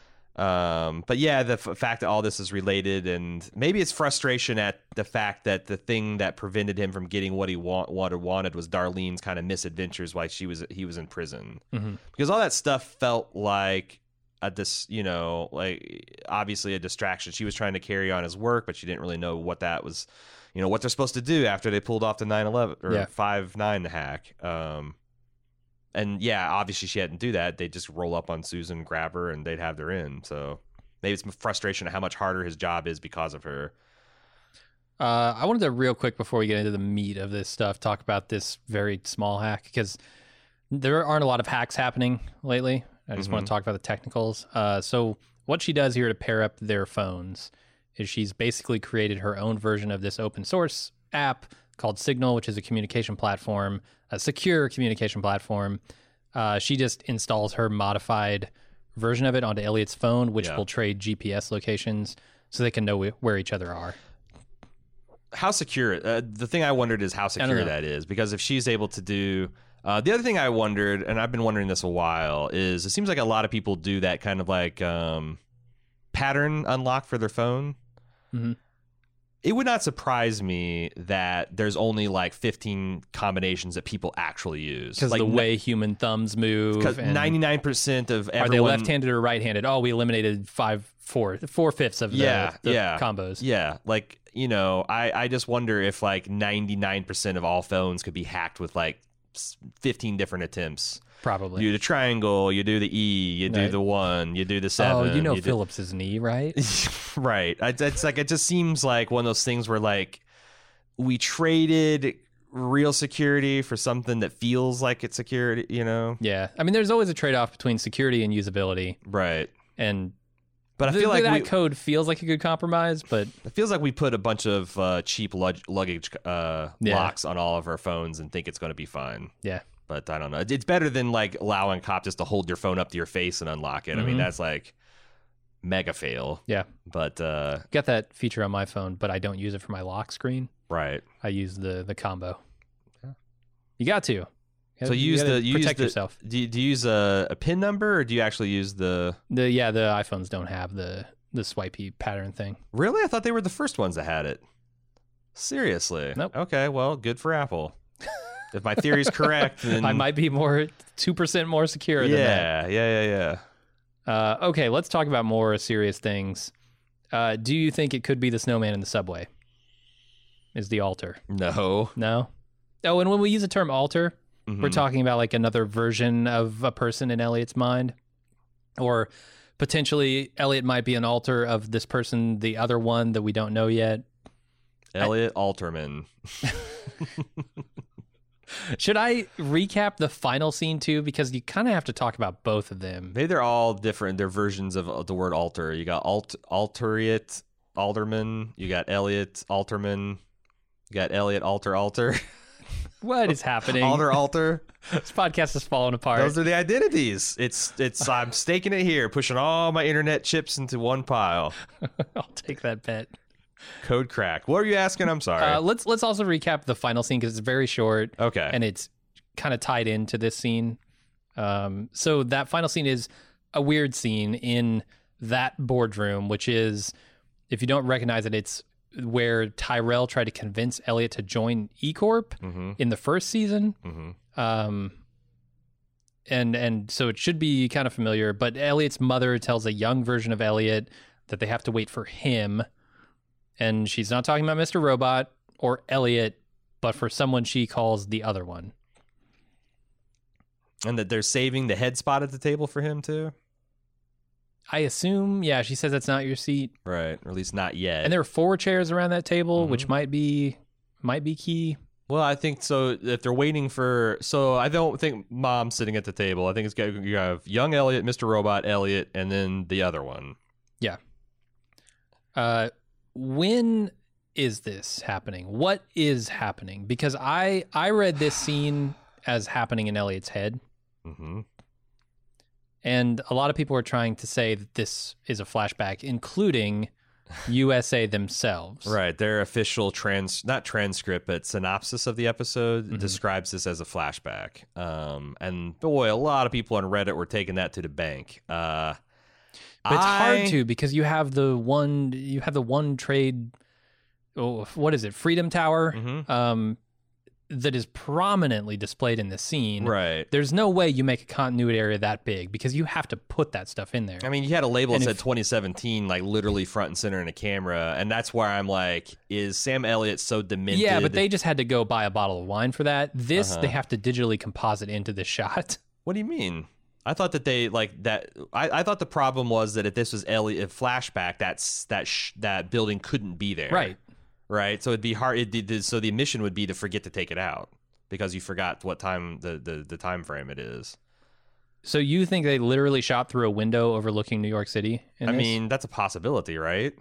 But yeah, the fact that all this is related, and maybe it's frustration at the fact that the thing that prevented him from getting what he wanted was Darlene's kind of misadventures while he was in prison. Mm-hmm. Because all that stuff felt like obviously a distraction. She was trying to carry on his work, but she didn't really know what that was, you know, what they're supposed to do after they pulled off the 9/11 or 5/9 hack. And yeah, obviously she hadn't do that. They'd just roll up on Susan, grab her, and they'd have their in. So maybe it's frustration at how much harder his job is because of her. I wanted to real quick before we get into the meat of this stuff, talk about this very small hack, because there aren't a lot of hacks happening lately. I just want to talk about the technicals. So what she does here to pair up their phones is she's basically created her own version of this open source app called Signal, which is a communication platform, a secure communication platform. She just installs her modified version of it onto Elliot's phone, which will trade GPS locations so they can know where each other are. How secure? The thing I wondered is how secure that is, because if she's able to do... the other thing I wondered, and I've been wondering this a while, is it seems like a lot of people do that kind of like pattern unlock for their phone. Mm-hmm. It would not surprise me that there's only like 15 combinations that people actually use. Because like the way human thumbs move. Because 99% of everyone... Are they left-handed or right-handed? Oh, we eliminated 4/5 of the combos. Yeah, like, you know, I just wonder if like 99% of all phones could be hacked with like 15 different attempts. Probably. You do the triangle, you do the E, you do the 1, you do the 7. Oh, you know Phillips is an E, right? Right. It's like, it just seems like one of those things where like we traded real security for something that feels like it's security, you know? Yeah. I mean, there's always a trade-off between security and usability. Right. But I feel like that code feels like a good compromise, but it feels like we put a bunch of cheap luggage locks on all of our phones and think it's going to be fine. Yeah. But I don't know. It's better than like allowing a cop just to hold your phone up to your face and unlock it. I mean, that's like mega fail. Yeah. But got that feature on my phone, but I don't use it for my lock screen. Right. I use the combo. Yeah. You got to. So you protect yourself. Do you use a PIN number, or do you actually use the iPhones don't have the swipey pattern thing. Really? I thought they were the first ones that had it. Seriously? Nope. Okay, well, good for Apple. If my theory's correct, then I might be 2% more secure than that. Yeah. Okay, let's talk about more serious things. Do you think it could be the snowman in the subway? Is the altar? No. Oh, and when we use the term altar, we're talking about like another version of a person in Elliot's mind, or potentially Elliot might be an alter of this person, the other one that we don't know yet. Elliot Alterman. Should I recap the final scene too? Because you kind of have to talk about both of them. Maybe they're all different. They're versions of the word alter. You got Alteriot Alderman. You got Elliot Alterman. You got Elliot Alter. What is happening? Alter. This podcast is falling apart. Those are the identities. It's. I'm staking it here, pushing all my internet chips into one pile. I'll take that bet. Code crack. What are you asking? I'm sorry. Let's also recap the final scene because it's very short. Okay. And it's kind of tied into this scene. So that final scene is a weird scene in that boardroom, which is, if you don't recognize it, it's where Tyrell tried to convince Elliot to join E Corp in the first season. And so it should be kind of familiar, but Elliot's mother tells a young version of Elliot that they have to wait for him. And she's not talking about Mr. Robot or Elliot, but for someone she calls the other one. And that they're saving the head spot at the table for him too? I assume, yeah, she says that's not your seat. Right, or at least not yet. And there are 4 chairs around that table, which might be key. Well, I think so. If they're waiting for, so I don't think Mom's sitting at the table. I think it's got, you have young Elliot, Mr. Robot, Elliot, and then the other one. Yeah. When is this happening? What is happening? Because I read this scene as happening in Elliot's head. Mm-hmm. And a lot of people are trying to say that this is a flashback, including USA themselves. Right. Their official not transcript, but synopsis of the episode describes this as a flashback. And boy, a lot of people on Reddit were taking that to the bank. But it's hard to, because you have the one trade. Oh, what is it? Freedom Tower. That is prominently displayed in the scene. Right. There's no way you make a continuity area that big because you have to put that stuff in there. I mean, you had a label that said 2017, like literally front and center in a camera. And that's where I'm like, is Sam Elliott so demented? Yeah, but they just had to go buy a bottle of wine for that. This, they have to digitally composite into the shot. What do you mean? I thought that they like that. I thought the problem was that if this was Elliott flashback, that building couldn't be there. Right. Right, so it'd be hard. So the mission would be to forget to take it out because you forgot what time the time frame it is. So you think they literally shot through a window overlooking New York City? I mean, that's a possibility, right?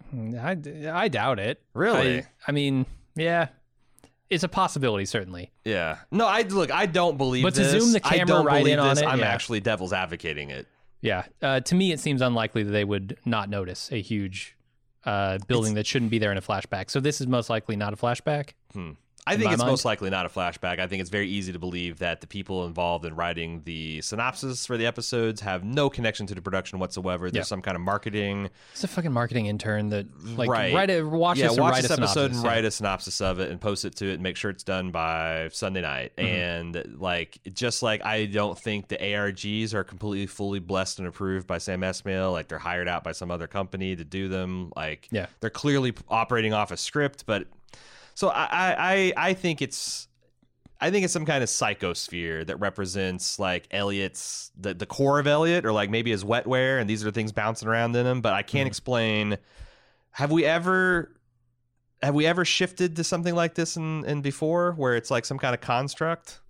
I doubt it. Really? I mean, yeah, it's a possibility, certainly. Yeah. No, I don't believe but this. To zoom the camera right in on it, I'm actually devil's advocating it. Yeah. To me, it seems unlikely that they would not notice a huge building that shouldn't be there in a flashback. So this is most likely not a flashback. I think it's most likely not a flashback. I think it's very easy to believe that the people involved in writing the synopsis for the episodes have no connection to the production whatsoever. There's some kind of marketing. It's a fucking marketing intern that watch this episode and write a synopsis of it and post it to it and make sure it's done by Sunday night. And just like I don't think the ARGs are completely fully blessed and approved by Sam Esmail. Like they're hired out by some other company to do them. They're clearly operating off a script, but. So I think it's some kind of psychosphere that represents like Elliot's the core of Elliot, or like maybe his wetware, and these are the things bouncing around in him. But I can't explain. Have we ever shifted to something like this in before, where it's like some kind of construct?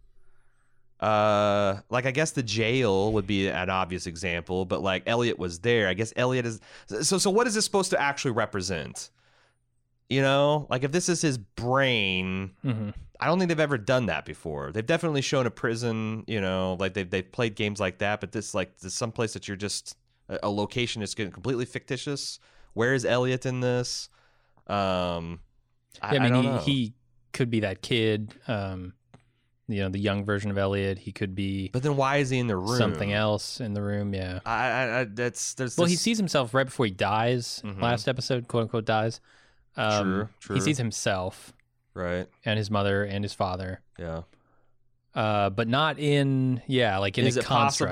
Like I guess the jail would be an obvious example, but like Elliot was there. I guess Elliot is. So what is this supposed to actually represent? You know, like if this is his brain, I don't think they've ever done that before. They've definitely shown a prison, you know, like they've played games like that. But this someplace that you're just a location that's getting completely fictitious. Where is Elliot in this? I mean, he could be that kid. You know, the young version of Elliot. He could be. But then why is he in the room? Something else in the room. Yeah. He sees himself right before he dies. Last episode, quote unquote, dies. True. He sees himself, right, and his mother and his father. Yeah, but not in like in a construct.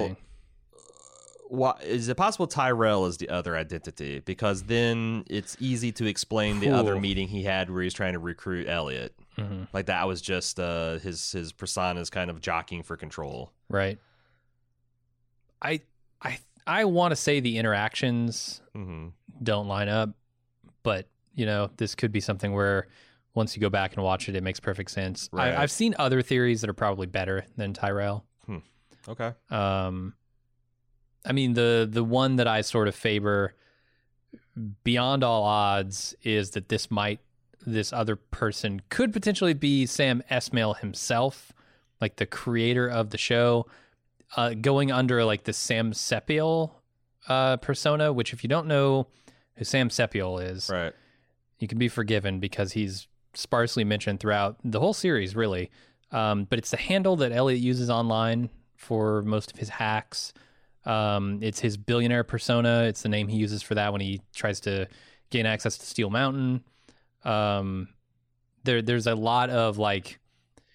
Is it possible Tyrell is the other identity? Because then it's easy to explain the other meeting he had where he's trying to recruit Elliot. Like that was just his persona's kind of jockeying for control. Right. I want to say the interactions don't line up, but. You know, this could be something where once you go back and watch it, it makes perfect sense. Right. I've seen other theories that are probably better than Tyrell. Okay. I mean, the one that I sort of favor beyond all odds is that this other person could potentially be Sam Esmail himself, like the creator of the show, going under like the Sam Seppiel persona, which if you don't know who Sam Seppiel is, right. You can be forgiven because he's sparsely mentioned throughout the whole series, really. But it's the handle that Elliot uses online for most of his hacks. It's his billionaire persona. It's the name he uses for that when he tries to gain access to Steel Mountain. There's a lot of like,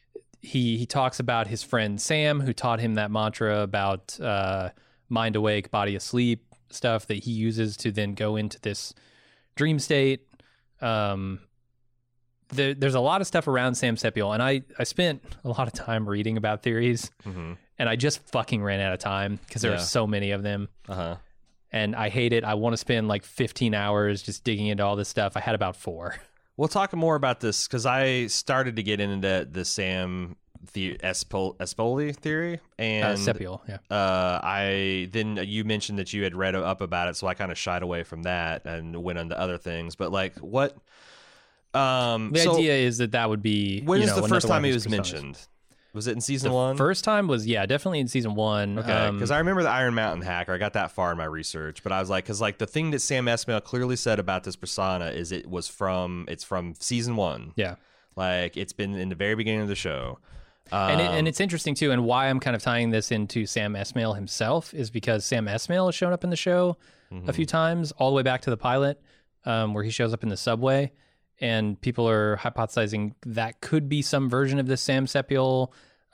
he talks about his friend Sam, who taught him that mantra about mind awake, body asleep stuff that he uses to then go into this dream state. There's a lot of stuff around Sam Seppiel, and I spent a lot of time reading about theories, and I just fucking ran out of time because there are so many of them. And I hate it. I want to spend like 15 hours just digging into all this stuff. I had about 4. We'll talk more about this because I started to get into the Sam Espoli theory, and Seppiel, then you mentioned that you had read up about it, so I kind of shied away from that and went on to other things. But like, what? The idea is that would be. When is the first time he was mentioned? Was it in season 1? First time was definitely in season 1. Okay, because I remember the Iron Mountain hacker. I got that far in my research, but I was like, because like the thing that Sam Esmail clearly said about this persona is it's from season 1. Yeah, like it's been in the very beginning of the show. And it's interesting too, and why I'm kind of tying this into Sam Esmail himself is because Sam Esmail has shown up in the show a few times, all the way back to the pilot, where he shows up in the subway. And people are hypothesizing that could be some version of this Sam Seppiel,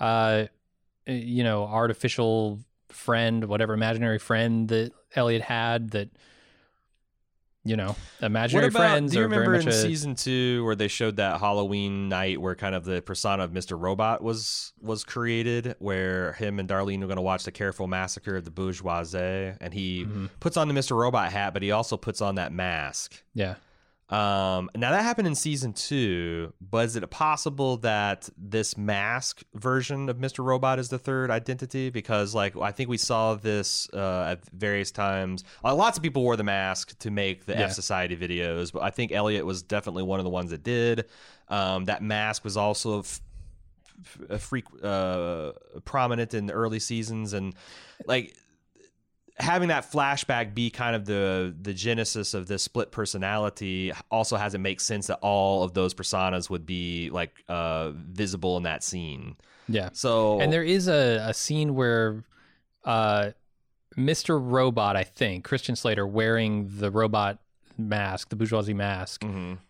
artificial friend, whatever imaginary friend that Elliot had. That imaginary friends. Do you are remember very much in season 2 where they showed that Halloween night where kind of the persona of Mr. Robot was created, where him and Darlene were going to watch the careful massacre of the bourgeoisie, and he puts on the Mr. Robot hat, but he also puts on that mask. Yeah. Now that happened in season 2, but is it possible that this mask version of Mr. Robot is the third identity? Because like I think we saw this at various times. Lots of people wore the mask to make the F Society videos, but I think Elliot was definitely one of the ones that did. That mask was also prominent in the early seasons, and like having that flashback be kind of the genesis of this split personality also has it make sense that all of those personas would be like visible in that scene. Yeah. So, and there is a scene where Mr. Robot, I think, Christian Slater, wearing the robot mask, the bourgeoisie mask,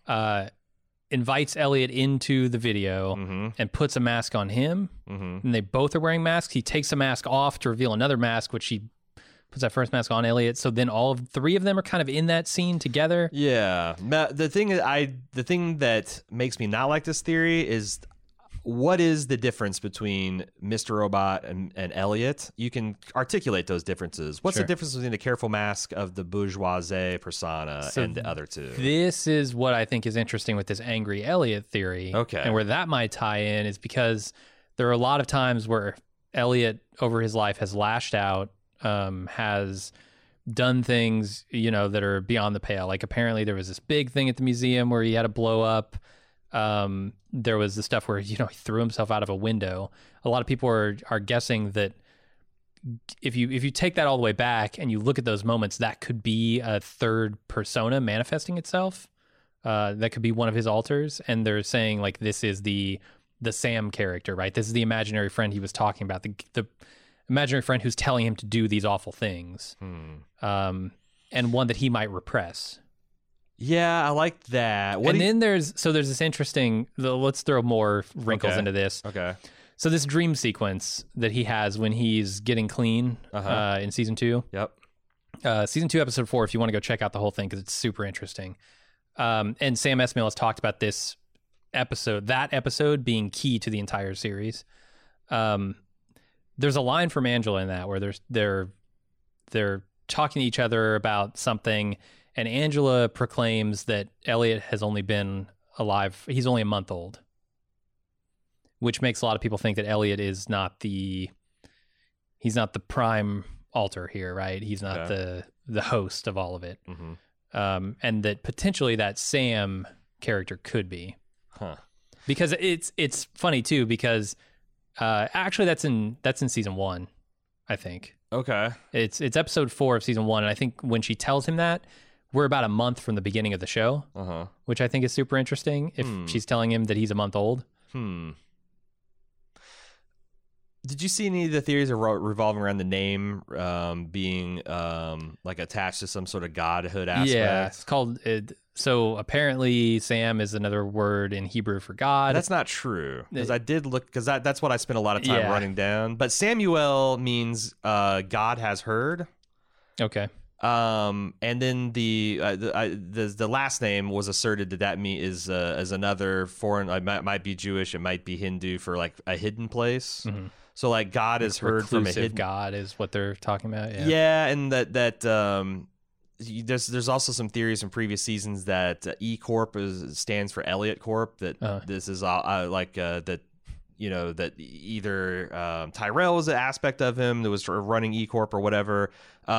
invites Elliot into the video and puts a mask on him. And they both are wearing masks. He takes a mask off to reveal another mask, which he puts that first mask on Elliot. So then all of 3 of them are kind of in that scene together. Yeah. The thing that makes me not like this theory is, what is the difference between Mr. Robot and Elliot? You can articulate those differences. What's the difference between the careful mask of the bourgeoisie persona and the other 2? This is what I think is interesting with this angry Elliot theory. Okay. And where that might tie in is because there are a lot of times where Elliot over his life has lashed out, has done things, that are beyond the pale. Like apparently there was this big thing at the museum where he had to blow up. There was the stuff where, he threw himself out of a window. A lot of people are guessing that if you take that all the way back and you look at those moments, that could be a third persona manifesting itself. That could be one of his alters. And they're saying like, this is the Sam character, right? This is the imaginary friend he was talking about. The imaginary friend who's telling him to do these awful things, and one that he might repress. Yeah, I like that. Then there's this interesting. Let's throw more wrinkles into this. Okay. So this dream sequence that he has when he's getting clean in season 2. Yep. Season 2, episode 4. If you want to go check out the whole thing because it's super interesting. And Sam Esmail has talked about that episode being key to the entire series. There's a line from Angela in that where they're talking to each other about something, and Angela proclaims that Elliot has only been alive. He's only a month old, which makes a lot of people think that Elliot is not he's not the prime alter here, right? He's not the host of all of it. And that potentially that Sam character could be. Because it's funny too, because actually that's in season 1, I think. Okay. It's episode 4 of season 1, and I think when she tells him that, we're about a month from the beginning of the show, which I think is super interesting if she's telling him that he's a month old. Do Did you see any of the theories revolving around the name being like attached to some sort of godhood aspect? Yeah, it's called. So apparently, Sam is another word in Hebrew for God. That's not true, because I did look, because that's what I spent a lot of time running down. But Samuel means God has heard. Okay. And then the last name was asserted that is as another foreign. It might be Jewish, it might be Hindu for like a hidden place. Mm-hmm. So like God is heard from a hidden. God is what they're talking about. Yeah, and that there's also some theories from previous seasons that E Corp stands for Elliot Corp. That this is that. That either Tyrell was an aspect of him that was running E Corp or whatever.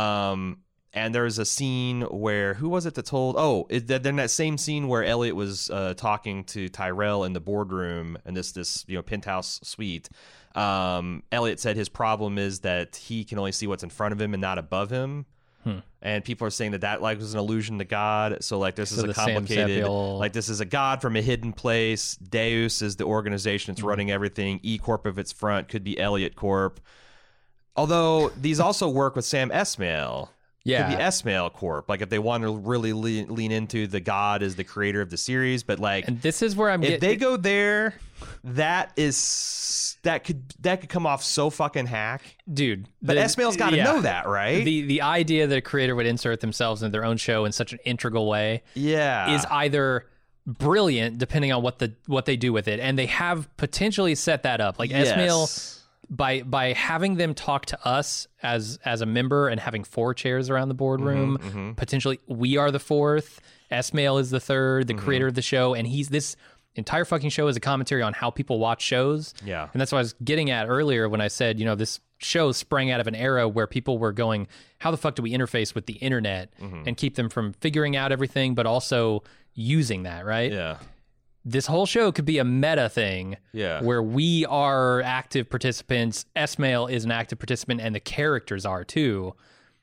And there's a scene where, who was it that told? Oh, in that same scene where Elliot was talking to Tyrell in the boardroom in this penthouse suite. Elliot said his problem is that he can only see what's in front of him and not above him. And people are saying that like was an allusion to God. So like this is a complicated, like this is a God from a hidden place. Deus is the organization that's running everything. E Corp of its front could be Elliot Corp. Although these also work with Sam Esmail. Yeah. Could be Esmail Corp. Like if they want to really lean into the God as the creator of the series, but like, and this is where if they go there, that could come off so fucking hack, dude. But Esmail's got to know that, right? The idea that a creator would insert themselves into their own show in such an integral way, is either brilliant depending on what they do with it, and they have potentially set that up. Like Esmail. By having them talk to us as a member and having 4 chairs around the boardroom, potentially we are the 4th, Esmail is the 3rd, the creator of the show, and this entire fucking show is a commentary on how people watch shows. Yeah. And that's what I was getting at earlier when I said, this show sprang out of an era where people were going, how the fuck do we interface with the internet and keep them from figuring out everything, but also using that, right? Yeah. This whole show could be a meta thing where we are active participants, Esmail is an active participant, and the characters are too.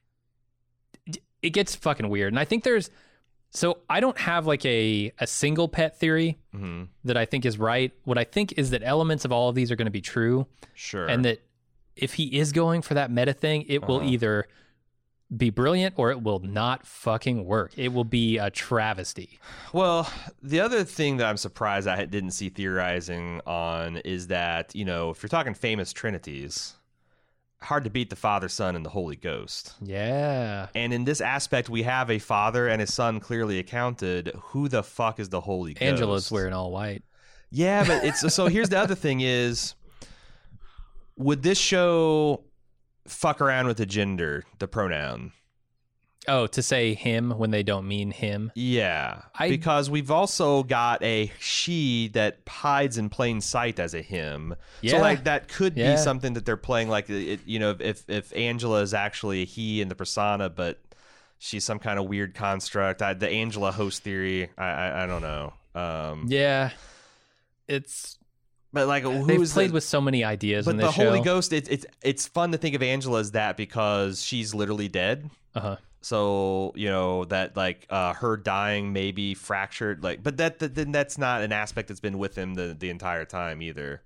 It gets fucking weird. And I think so I don't have like a single pet theory that I think is right. What I think is that elements of all of these are going to be true. Sure. And that if he is going for that meta thing, it will either be brilliant or it will not fucking work. It will be a travesty. Well, the other thing that I'm surprised I didn't see theorizing on is that, if you're talking famous trinities, hard to beat the Father, Son, and the Holy Ghost. Yeah. And in this aspect, we have a father and his son clearly accounted. Who the fuck is the Holy Ghost? Angela's wearing all white. Yeah, but so here's the other thing is, would this show fuck around with the gender, the pronoun? Oh, to say him when they don't mean him? Yeah, because we've also got a she that hides in plain sight as a him. Yeah. So like that could be something that they're playing, like if Angela is actually a he in the persona, but she's some kind of weird construct. The Angela host theory, I don't know. Yeah, it's. But like, they've played with so many ideas. But in this the show. Holy Ghost, it's fun to think of Angela as that because she's literally dead. So that like her dying may be fractured, like, but then that's not an aspect that's been with him the entire time either.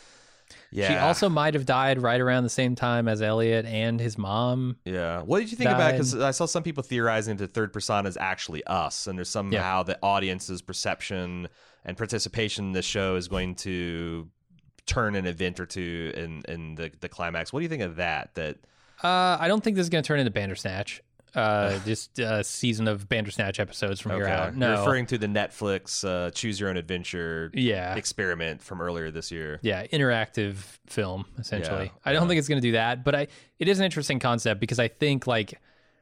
Yeah, she also might have died right around the same time as Elliot and his mom. Yeah, what did you think about? Because I saw some people theorizing that the third persona is actually us, and there's somehow the audience's perception and participation in the show is going to turn an event or two in the climax. What do you think of that? I don't think this is going to turn into Bandersnatch. Just a season of Bandersnatch episodes from here out. No. You're referring to the Netflix Choose Your Own Adventure experiment from earlier this year. Yeah, interactive film, essentially. I don't think it's going to do that, but it is an interesting concept because I think, like,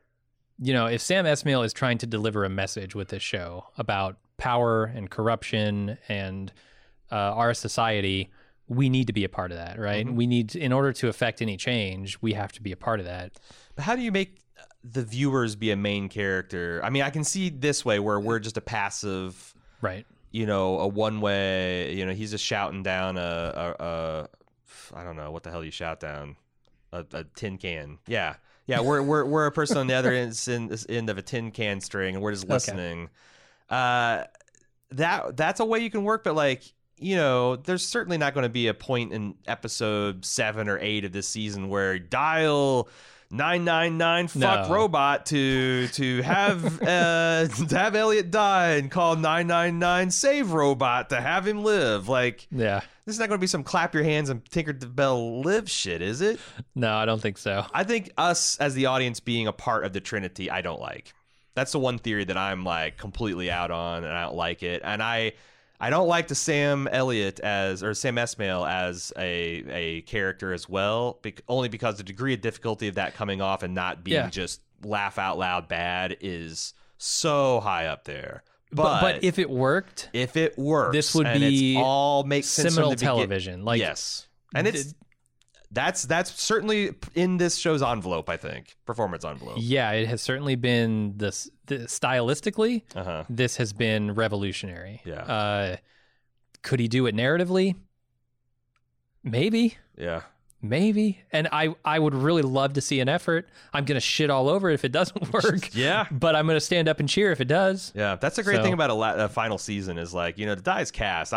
if Sam Esmail is trying to deliver a message with this show about power and corruption and our society, we need to be a part of that, right? We need, in order to affect any change, we have to be a part of that. But how do you make the viewers be a main character? I mean, I can see this way where we're just a passive, right? A one way. He's just shouting down a I don't know what the hell you shout down, a tin can. Yeah. We're a person on the other end of a tin can string, and we're just listening. That's a way you can work, but like, there's certainly not going to be a point in episode 7 or 8 of this season where dial 999 fuck robot to have to have Elliot die and call 999 save robot to have him live. Like, yeah, this is not going to be some clap your hands and Tinker Bell live shit, is it? No, I don't think so. I think us as the audience being a part of the Trinity, I don't like. That's the one theory that I'm like completely out on, and I don't like it. And I don't like the Sam Esmail as a character as well, only because the degree of difficulty of that coming off and not being just laugh out loud bad is so high up there. But if it worked, this would be all makes sense seminal television. Like, yes, and that's certainly in this show's envelope. I think performance envelope. Yeah, it has certainly been this stylistically. This has been revolutionary. Yeah. Could he do it narratively? Maybe. Yeah. Maybe. And I would really love to see an effort. I'm going to shit all over it if it doesn't work. Yeah. But I'm going to stand up and cheer if it does. Yeah. That's a great thing about a final season is like, the die's cast.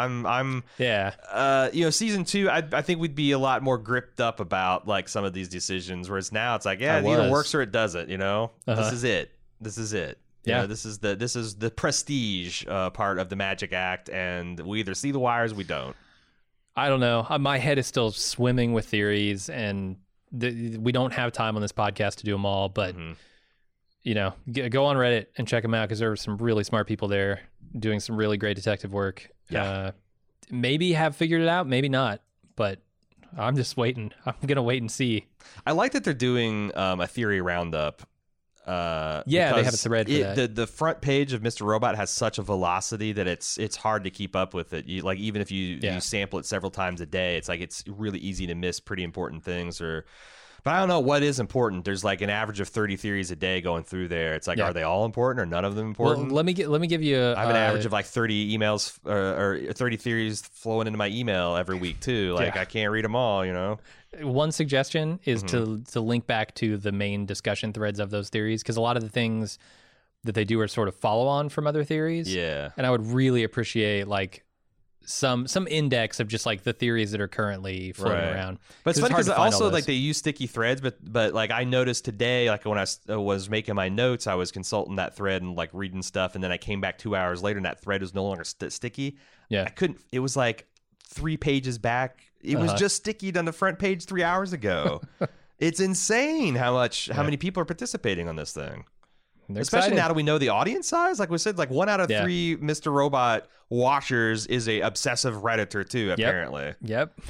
Season 2, I think we'd be a lot more gripped up about like some of these decisions, whereas now it's like, it either works or it doesn't, This is it. Yeah. This is the prestige part of the Magic Act, and we either see the wires or we don't. I don't know. My head is still swimming with theories, and we don't have time on this podcast to do them all. But go on Reddit and check them out because there are some really smart people there doing some really great detective work. Yeah. Maybe have figured it out, maybe not. But I'm just waiting. I'm gonna wait and see. I like that they're doing a theory roundup. They have a thread for that. The front page of Mr. Robot has such a velocity that it's hard to keep up with it. Even if you sample it several times a day, it's like it's really easy to miss pretty important things. But I don't know what is important. There's like an average of 30 theories a day going through there. It's like, are they all important or none of them important? Well, let me give you. I have an average of like 30 emails or 30 theories flowing into my email every week too. Like I can't read them all. One suggestion is to link back to the main discussion threads of those theories, because a lot of the things that they do are sort of follow on from other theories. Yeah. And I would really appreciate like some index of just like the theories that are currently floating around. But it's funny because also like they use sticky threads, but like I noticed today, like when I was making my notes, I was consulting that thread and like reading stuff, and then I came back 2 hours later and that thread was no longer sticky. Yeah. I couldn't. It was like 3 pages back. It was just sticky on the front page 3 hours ago. It's insane how many people are participating on this thing. They're Especially excited. now that we know the audience size. Like we said, like 1 out of 3 Mr. Robot watchers is a obsessive Redditor too, apparently. Yep.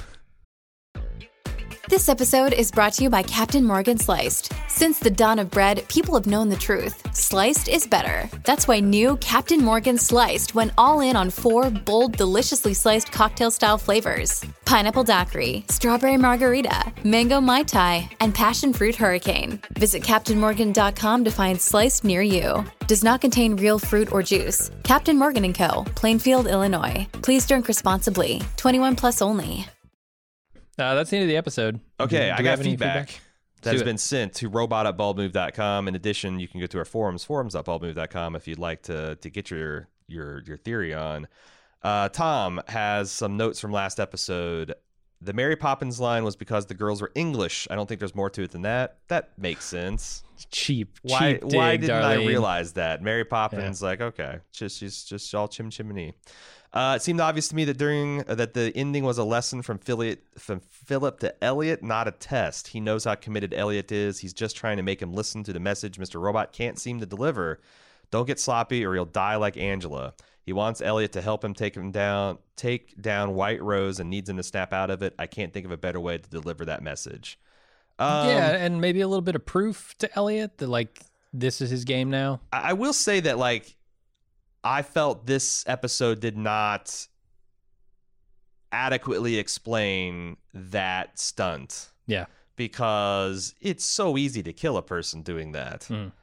This episode is brought to you by Captain Morgan Sliced. Since the dawn of bread, people have known the truth. Sliced is better. That's why new Captain Morgan Sliced went all in on 4 bold, deliciously sliced cocktail-style flavors. Pineapple Daiquiri, Strawberry Margarita, Mango Mai Tai, and Passion Fruit Hurricane. Visit CaptainMorgan.com to find Sliced near you. Does not contain real fruit or juice. Captain Morgan & Co., Plainfield, Illinois. Please drink responsibly. 21 plus only. That's the end of the episode. Okay, Do I we got have any feedback that has been sent to robot@baldmove.com. In addition, you can go to our forums@baldmove.com if you'd like to get your theory on. Tom has some notes from last episode. The Mary Poppins line was because the girls were English. I don't think there's more to it than that. That makes sense. Cheap Why dig, didn't darling. I realize that? Mary Poppins, like, okay, just all chimney. It seemed obvious to me that that the ending was a lesson from Philip to Elliot, not a test. He knows how committed Elliot is. He's just trying to make him listen to the message Mr. Robot can't seem to deliver. Don't get sloppy or he'll die like Angela. He wants Elliot to help him take down White Rose and needs him to snap out of it. I can't think of a better way to deliver that message. And maybe a little bit of proof to Elliot that like this is his game now. I will say that like I felt this episode did not adequately explain that stunt. Yeah. Because it's so easy to kill a person doing that.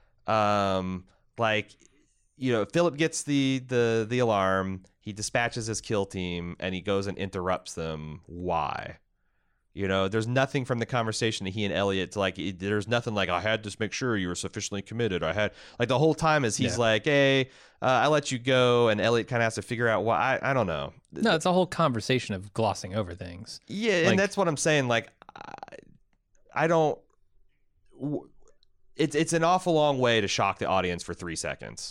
Philip gets the alarm, he dispatches his kill team, and he goes and interrupts them. Why? You know, there's nothing from the conversation that he and Elliot to like. There's nothing like I had to make sure you were sufficiently committed. I had like the whole time as he's like, hey, I let you go, and Elliot kind of has to figure out why. I don't know. No, it's a whole conversation of glossing over things. Yeah, like, and that's what I'm saying. Like, I don't. It's an awful long way to shock the audience for 3 seconds.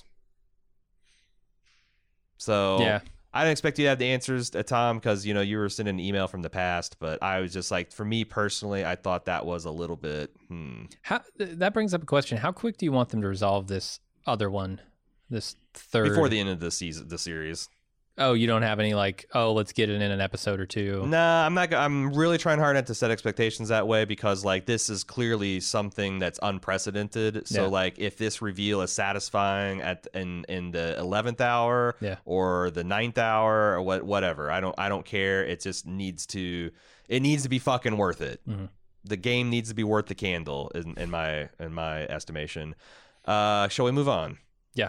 So yeah. I didn't expect you to have the answers, Tom, because, you know, you were sending an email from the past. But I was just like, for me personally, I thought that was a little bit, How that brings up a question. How quick do you want them to resolve this other one, this third? Before the end of the series. Oh, you don't have any like, oh, let's get it in an episode or two? Nah, I'm not. I'm really trying hard not to set expectations that way because, like, this is clearly something that's unprecedented. So, like, if this reveal is satisfying in the 11th hour or the 9th hour or whatever, I don't care. It just needs to be fucking worth it. Mm-hmm. The game needs to be worth the candle in my estimation. Shall we move on? Yeah.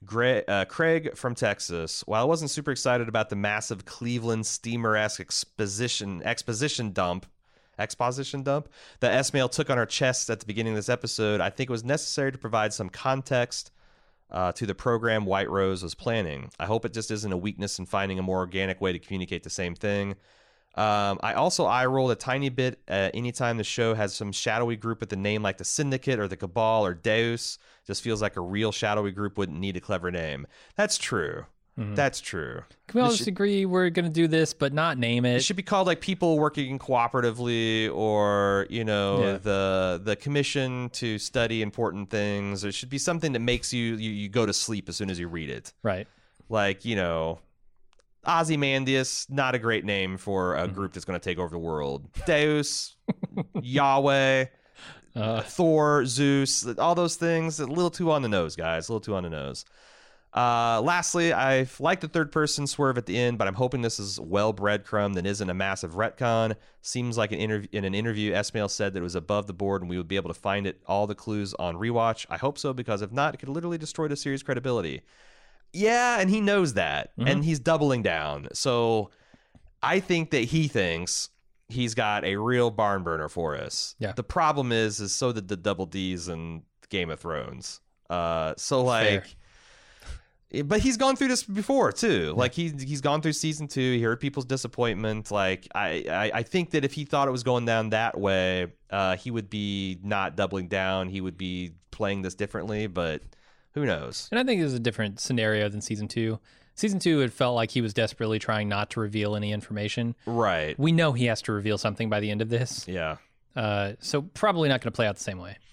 Craig from Texas. While I wasn't super excited about the massive Cleveland steamer-esque exposition dump that S-Mail took on our chests at the beginning of this episode, I think it was necessary to provide some context to the program White Rose was planning. I hope it just isn't a weakness in finding a more organic way to communicate the same thing. I also eye-rolled a tiny bit anytime the show has some shadowy group with a name like the Syndicate or the Cabal or Deus. Just feels like a real shadowy group wouldn't need a clever name. That's true. Mm-hmm. That's true. Can we all just agree we're going to do this, but not name it? It should be called like People Working Cooperatively, or, you know, the Commission to Study Important Things. It should be something that makes you go to sleep as soon as you read it. Right. Like, you know, Ozymandias, not a great name for a group that's going to take over the world. Deus, Yahweh, Thor, Zeus, all those things, a little too on the nose, guys. A little too on the nose. Lastly, I like the third person swerve at the end, but I'm hoping this is well breadcrumb that isn't a massive retcon. Seems like in an interview, S-Mail said that it was above the board and we would be able to find all the clues on rewatch. I hope so, because if not, it could literally destroy the series' credibility. Yeah, and he knows that, and he's doubling down. So I think that he thinks he's got a real barn burner for us. Yeah. The problem is so did the Double D's and Game of Thrones. So like, but he's gone through this before too. Yeah. Like he's gone through season 2. He heard people's disappointment. Like I think that if he thought it was going down that way, he would be not doubling down. He would be playing this differently, but who knows? And I think it was a different scenario than season 2. Season 2, it felt like he was desperately trying not to reveal any information. Right. We know he has to reveal something by the end of this. Yeah. So probably not going to play out the same way.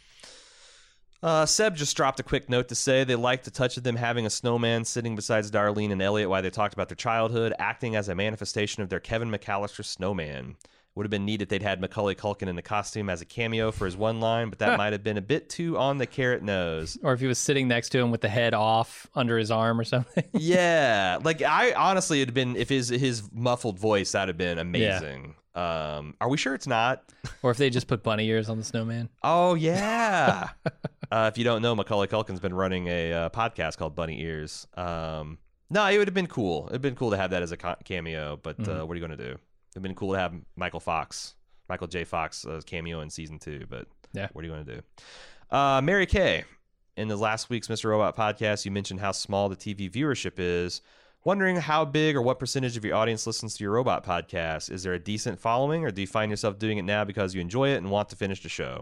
Seb just dropped a quick note to say they liked the touch of them having a snowman sitting besides Darlene and Elliot while they talked about their childhood, acting as a manifestation of their Kevin McAllister snowman. Would have been neat if they'd had Macaulay Culkin in the costume as a cameo for his one line, but that might have been a bit too on the carrot nose. Or if he was sitting next to him with the head off under his arm or something. Yeah. Like, I honestly, it'd been, if his muffled voice, that'd have been amazing. Yeah. Are we sure it's not? Or if they just put bunny ears on the snowman. Oh, yeah. If you don't know, Macaulay Culkin's been running a podcast called Bunny Ears. No, it would have been cool. It'd been cool to have that as a cameo, but what are you going to do? It'd been cool to have Michael J. Fox cameo in season 2, but what are you going to do? Mary Kay, in the last week's Mr. Robot podcast, you mentioned how small the TV viewership is. Wondering how big or what percentage of your audience listens to your robot podcast. Is there a decent following, or do you find yourself doing it now because you enjoy it and want to finish the show?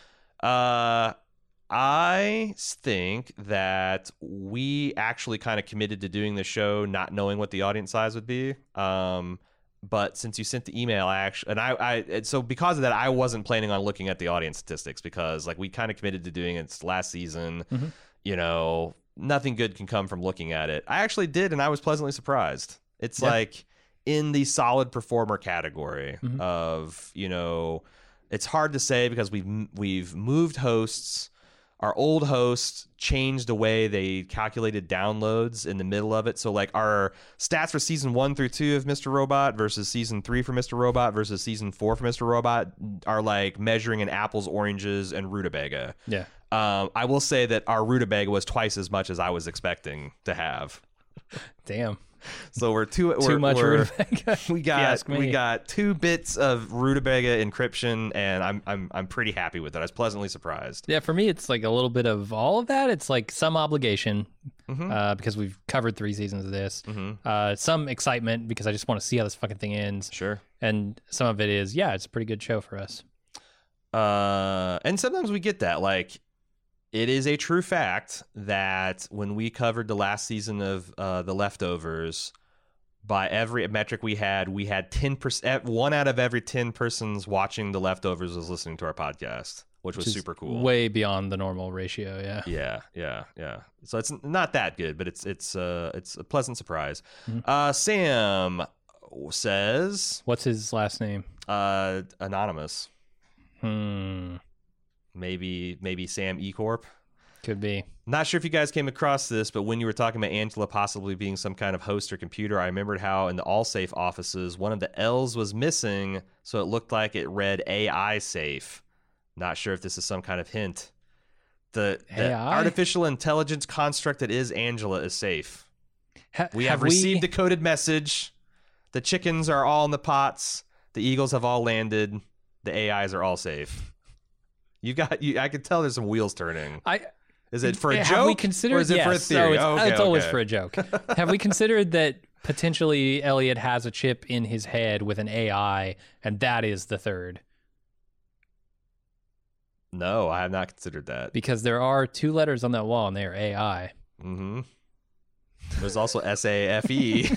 I think that we actually kind of committed to doing the show not knowing what the audience size would be. But since you sent the email, so because of that, I wasn't planning on looking at the audience statistics, because like we kind of committed to doing it last season. Mm-hmm. You know, nothing good can come from looking at it. I actually did, and I was pleasantly surprised. It's like in the solid performer category of, you know, it's hard to say because we've moved hosts. Our old host changed the way they calculated downloads in the middle of it. So like our stats for season 1 through 2 of Mr. Robot versus season 3 for Mr. Robot versus season 4 for Mr. Robot are like measuring in apples, oranges, and rutabaga. Yeah. I will say that our rutabaga was twice as much as I was expecting to have. Damn. So we're too much rutabaga. We got 2 bits of rutabaga encryption, and I'm pretty happy with it. I was pleasantly surprised. Yeah, for me, it's like a little bit of all of that. It's like some obligation because we've covered 3 seasons of this. Some excitement because I just want to see how this fucking thing ends. Sure. And some of it is, it's a pretty good show for us. And sometimes we get that, like. It is a true fact that when we covered the last season of The Leftovers, by every metric we had 10%. 1 out of every 10 persons watching The Leftovers was listening to our podcast, which was super cool. Way beyond the normal ratio. Yeah. So it's not that good, but it's a pleasant surprise. Sam says, what's his last name? Anonymous. Maybe Sam E Corp. Could be. Not sure if you guys came across this, but when you were talking about Angela possibly being some kind of host or computer, I remembered how in the AllSafe offices, one of the L's was missing, so it looked like it read AI safe. Not sure if this is some kind of hint. The artificial intelligence construct that is Angela is safe. We have received the coded message. The chickens are all in the pots. The eagles have all landed. The AIs are all safe. I can tell there's some wheels turning. Is it for a joke? Or is it for a theory? It's always for a joke. Have we considered that potentially Elliot has a chip in his head with an AI, and that is the third? No, I have not considered that. Because there are 2 letters on that wall, and they are AI. Mm-hmm. There's also SAFE.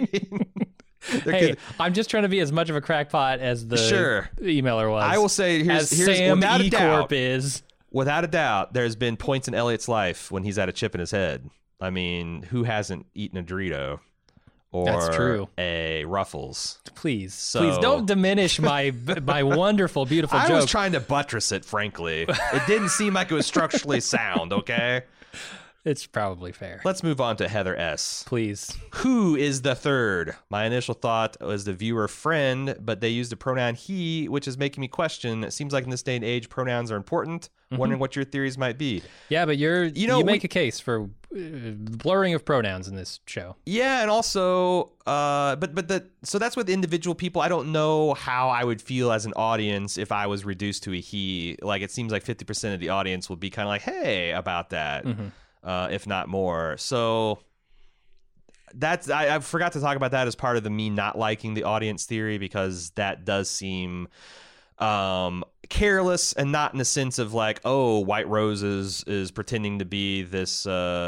I'm just trying to be as much of a crackpot as the emailer was. I will say, here's Sam without E a doubt, Corp is. Without a doubt, there's been points in Elliot's life when he's had a chip in his head. I mean, who hasn't eaten a Dorito or That's true. a Ruffles? Please don't diminish my wonderful, beautiful joke. I was trying to buttress it, frankly. It didn't seem like it was structurally sound, okay? It's probably fair. Let's move on to Heather S. Please. Who is the third? My initial thought was the viewer friend, but they used the pronoun he, which is making me question. It seems like in this day and age, pronouns are important. Wondering what your theories might be. Yeah, but you make a case for blurring of pronouns in this show. Yeah, and also, so that's with individual people. I don't know how I would feel as an audience if I was reduced to a he. Like, it seems like 50% of the audience would be kind of like, hey, about that. If not more. So that's I forgot to talk about that as part of the me not liking the audience theory, because that does seem careless, and not in the sense of like, oh, White Rose is pretending to be this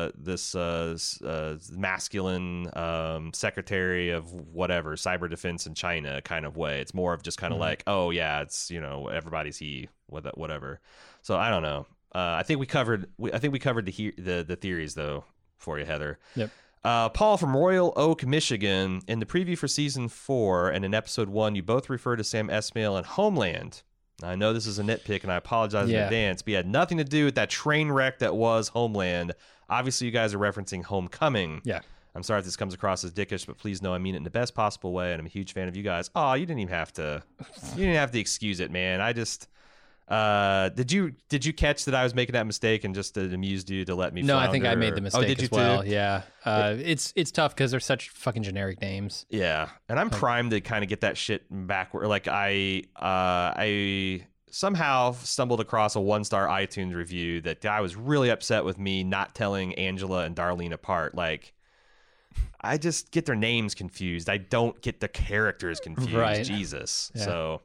masculine secretary of whatever cyber defense in China kind of way. It's more of just kind of like, oh yeah, it's everybody's he, whatever. So I don't know. I think we covered the theories though for you, Heather. Yep. Paul from Royal Oak, Michigan. In the preview for season 4 and in episode 1, you both refer to Sam Esmail and Homeland. I know this is a nitpick, and I apologize in advance, but it had nothing to do with that train wreck that was Homeland. Obviously, you guys are referencing Homecoming. Yeah. I'm sorry if this comes across as dickish, but please know I mean it in the best possible way, and I'm a huge fan of you guys. Oh, you didn't even have to. You didn't have to excuse it, man. I just. Did you catch that I was making that mistake and just it amused you to let me? No, flounder? I think I made the mistake did you as well. too? Yeah, it's tough because they're such fucking generic names. Yeah, and I'm primed to kind of get that shit backward. Like I somehow stumbled across a 1-star iTunes review that guy was really upset with me not telling Angela and Darlene apart. Like, I just get their names confused. I don't get the characters confused. Right. Jesus. Yeah. So,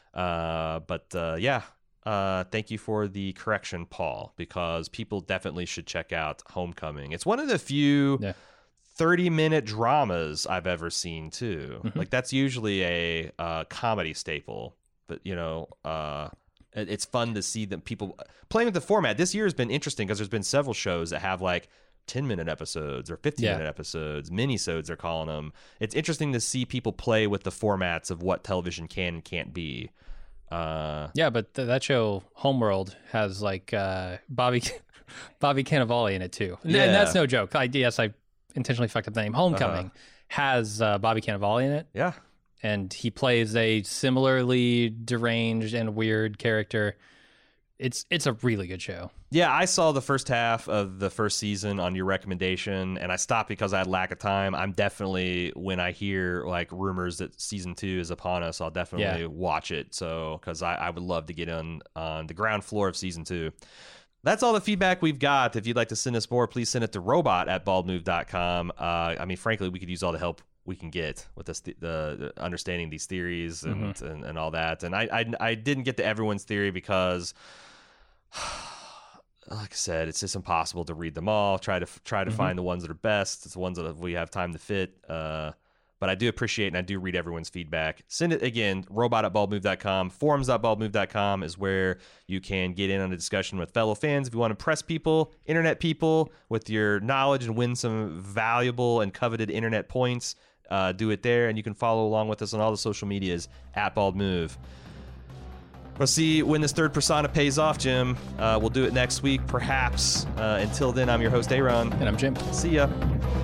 yeah. Thank you for the correction, Paul, because people definitely should check out Homecoming. It's one of the few 30-minute dramas I've ever seen, too. Like, that's usually a comedy staple. But, it's fun to see them people playing with the format. This year has been interesting because there's been several shows that have, like, 10-minute episodes or 15-minute episodes, minisodes they're calling them. It's interesting to see people play with the formats of what television can and can't be. Yeah, but that show Homeworld has like Bobby Cannavale in it too. Yeah. And that's no joke. I intentionally fucked up the name. Homecoming has Bobby Cannavale in it. Yeah. And he plays a similarly deranged and weird character. it's a really good show. Yeah, I saw the first half of the first season on your recommendation, and I stopped because I had lack of time. I'm definitely, when I hear like rumors that season 2 is upon us, I'll definitely watch it. So, because I would love to get on the ground floor of season 2. That's all the feedback we've got. If you'd like to send us more, please send it to robot@baldmove.com. I mean, frankly, we could use all the help we can get with this, the understanding these theories and all that. And I didn't get to everyone's theory because, like I said, it's just impossible to read them all. Try to find the ones that are best. It's the ones that we have time to fit. But I do appreciate and I do read everyone's feedback. Send it again, robot@baldmove.com. Forums.baldmove.com is where you can get in on a discussion with fellow fans. If you want to impress people, internet people, with your knowledge and win some valuable and coveted internet points, do it there. And you can follow along with us on all the social medias @baldmove. We'll see when this third persona pays off, Jim. We'll do it next week, perhaps. Until then, I'm your host, Aaron. And I'm Jim. See ya.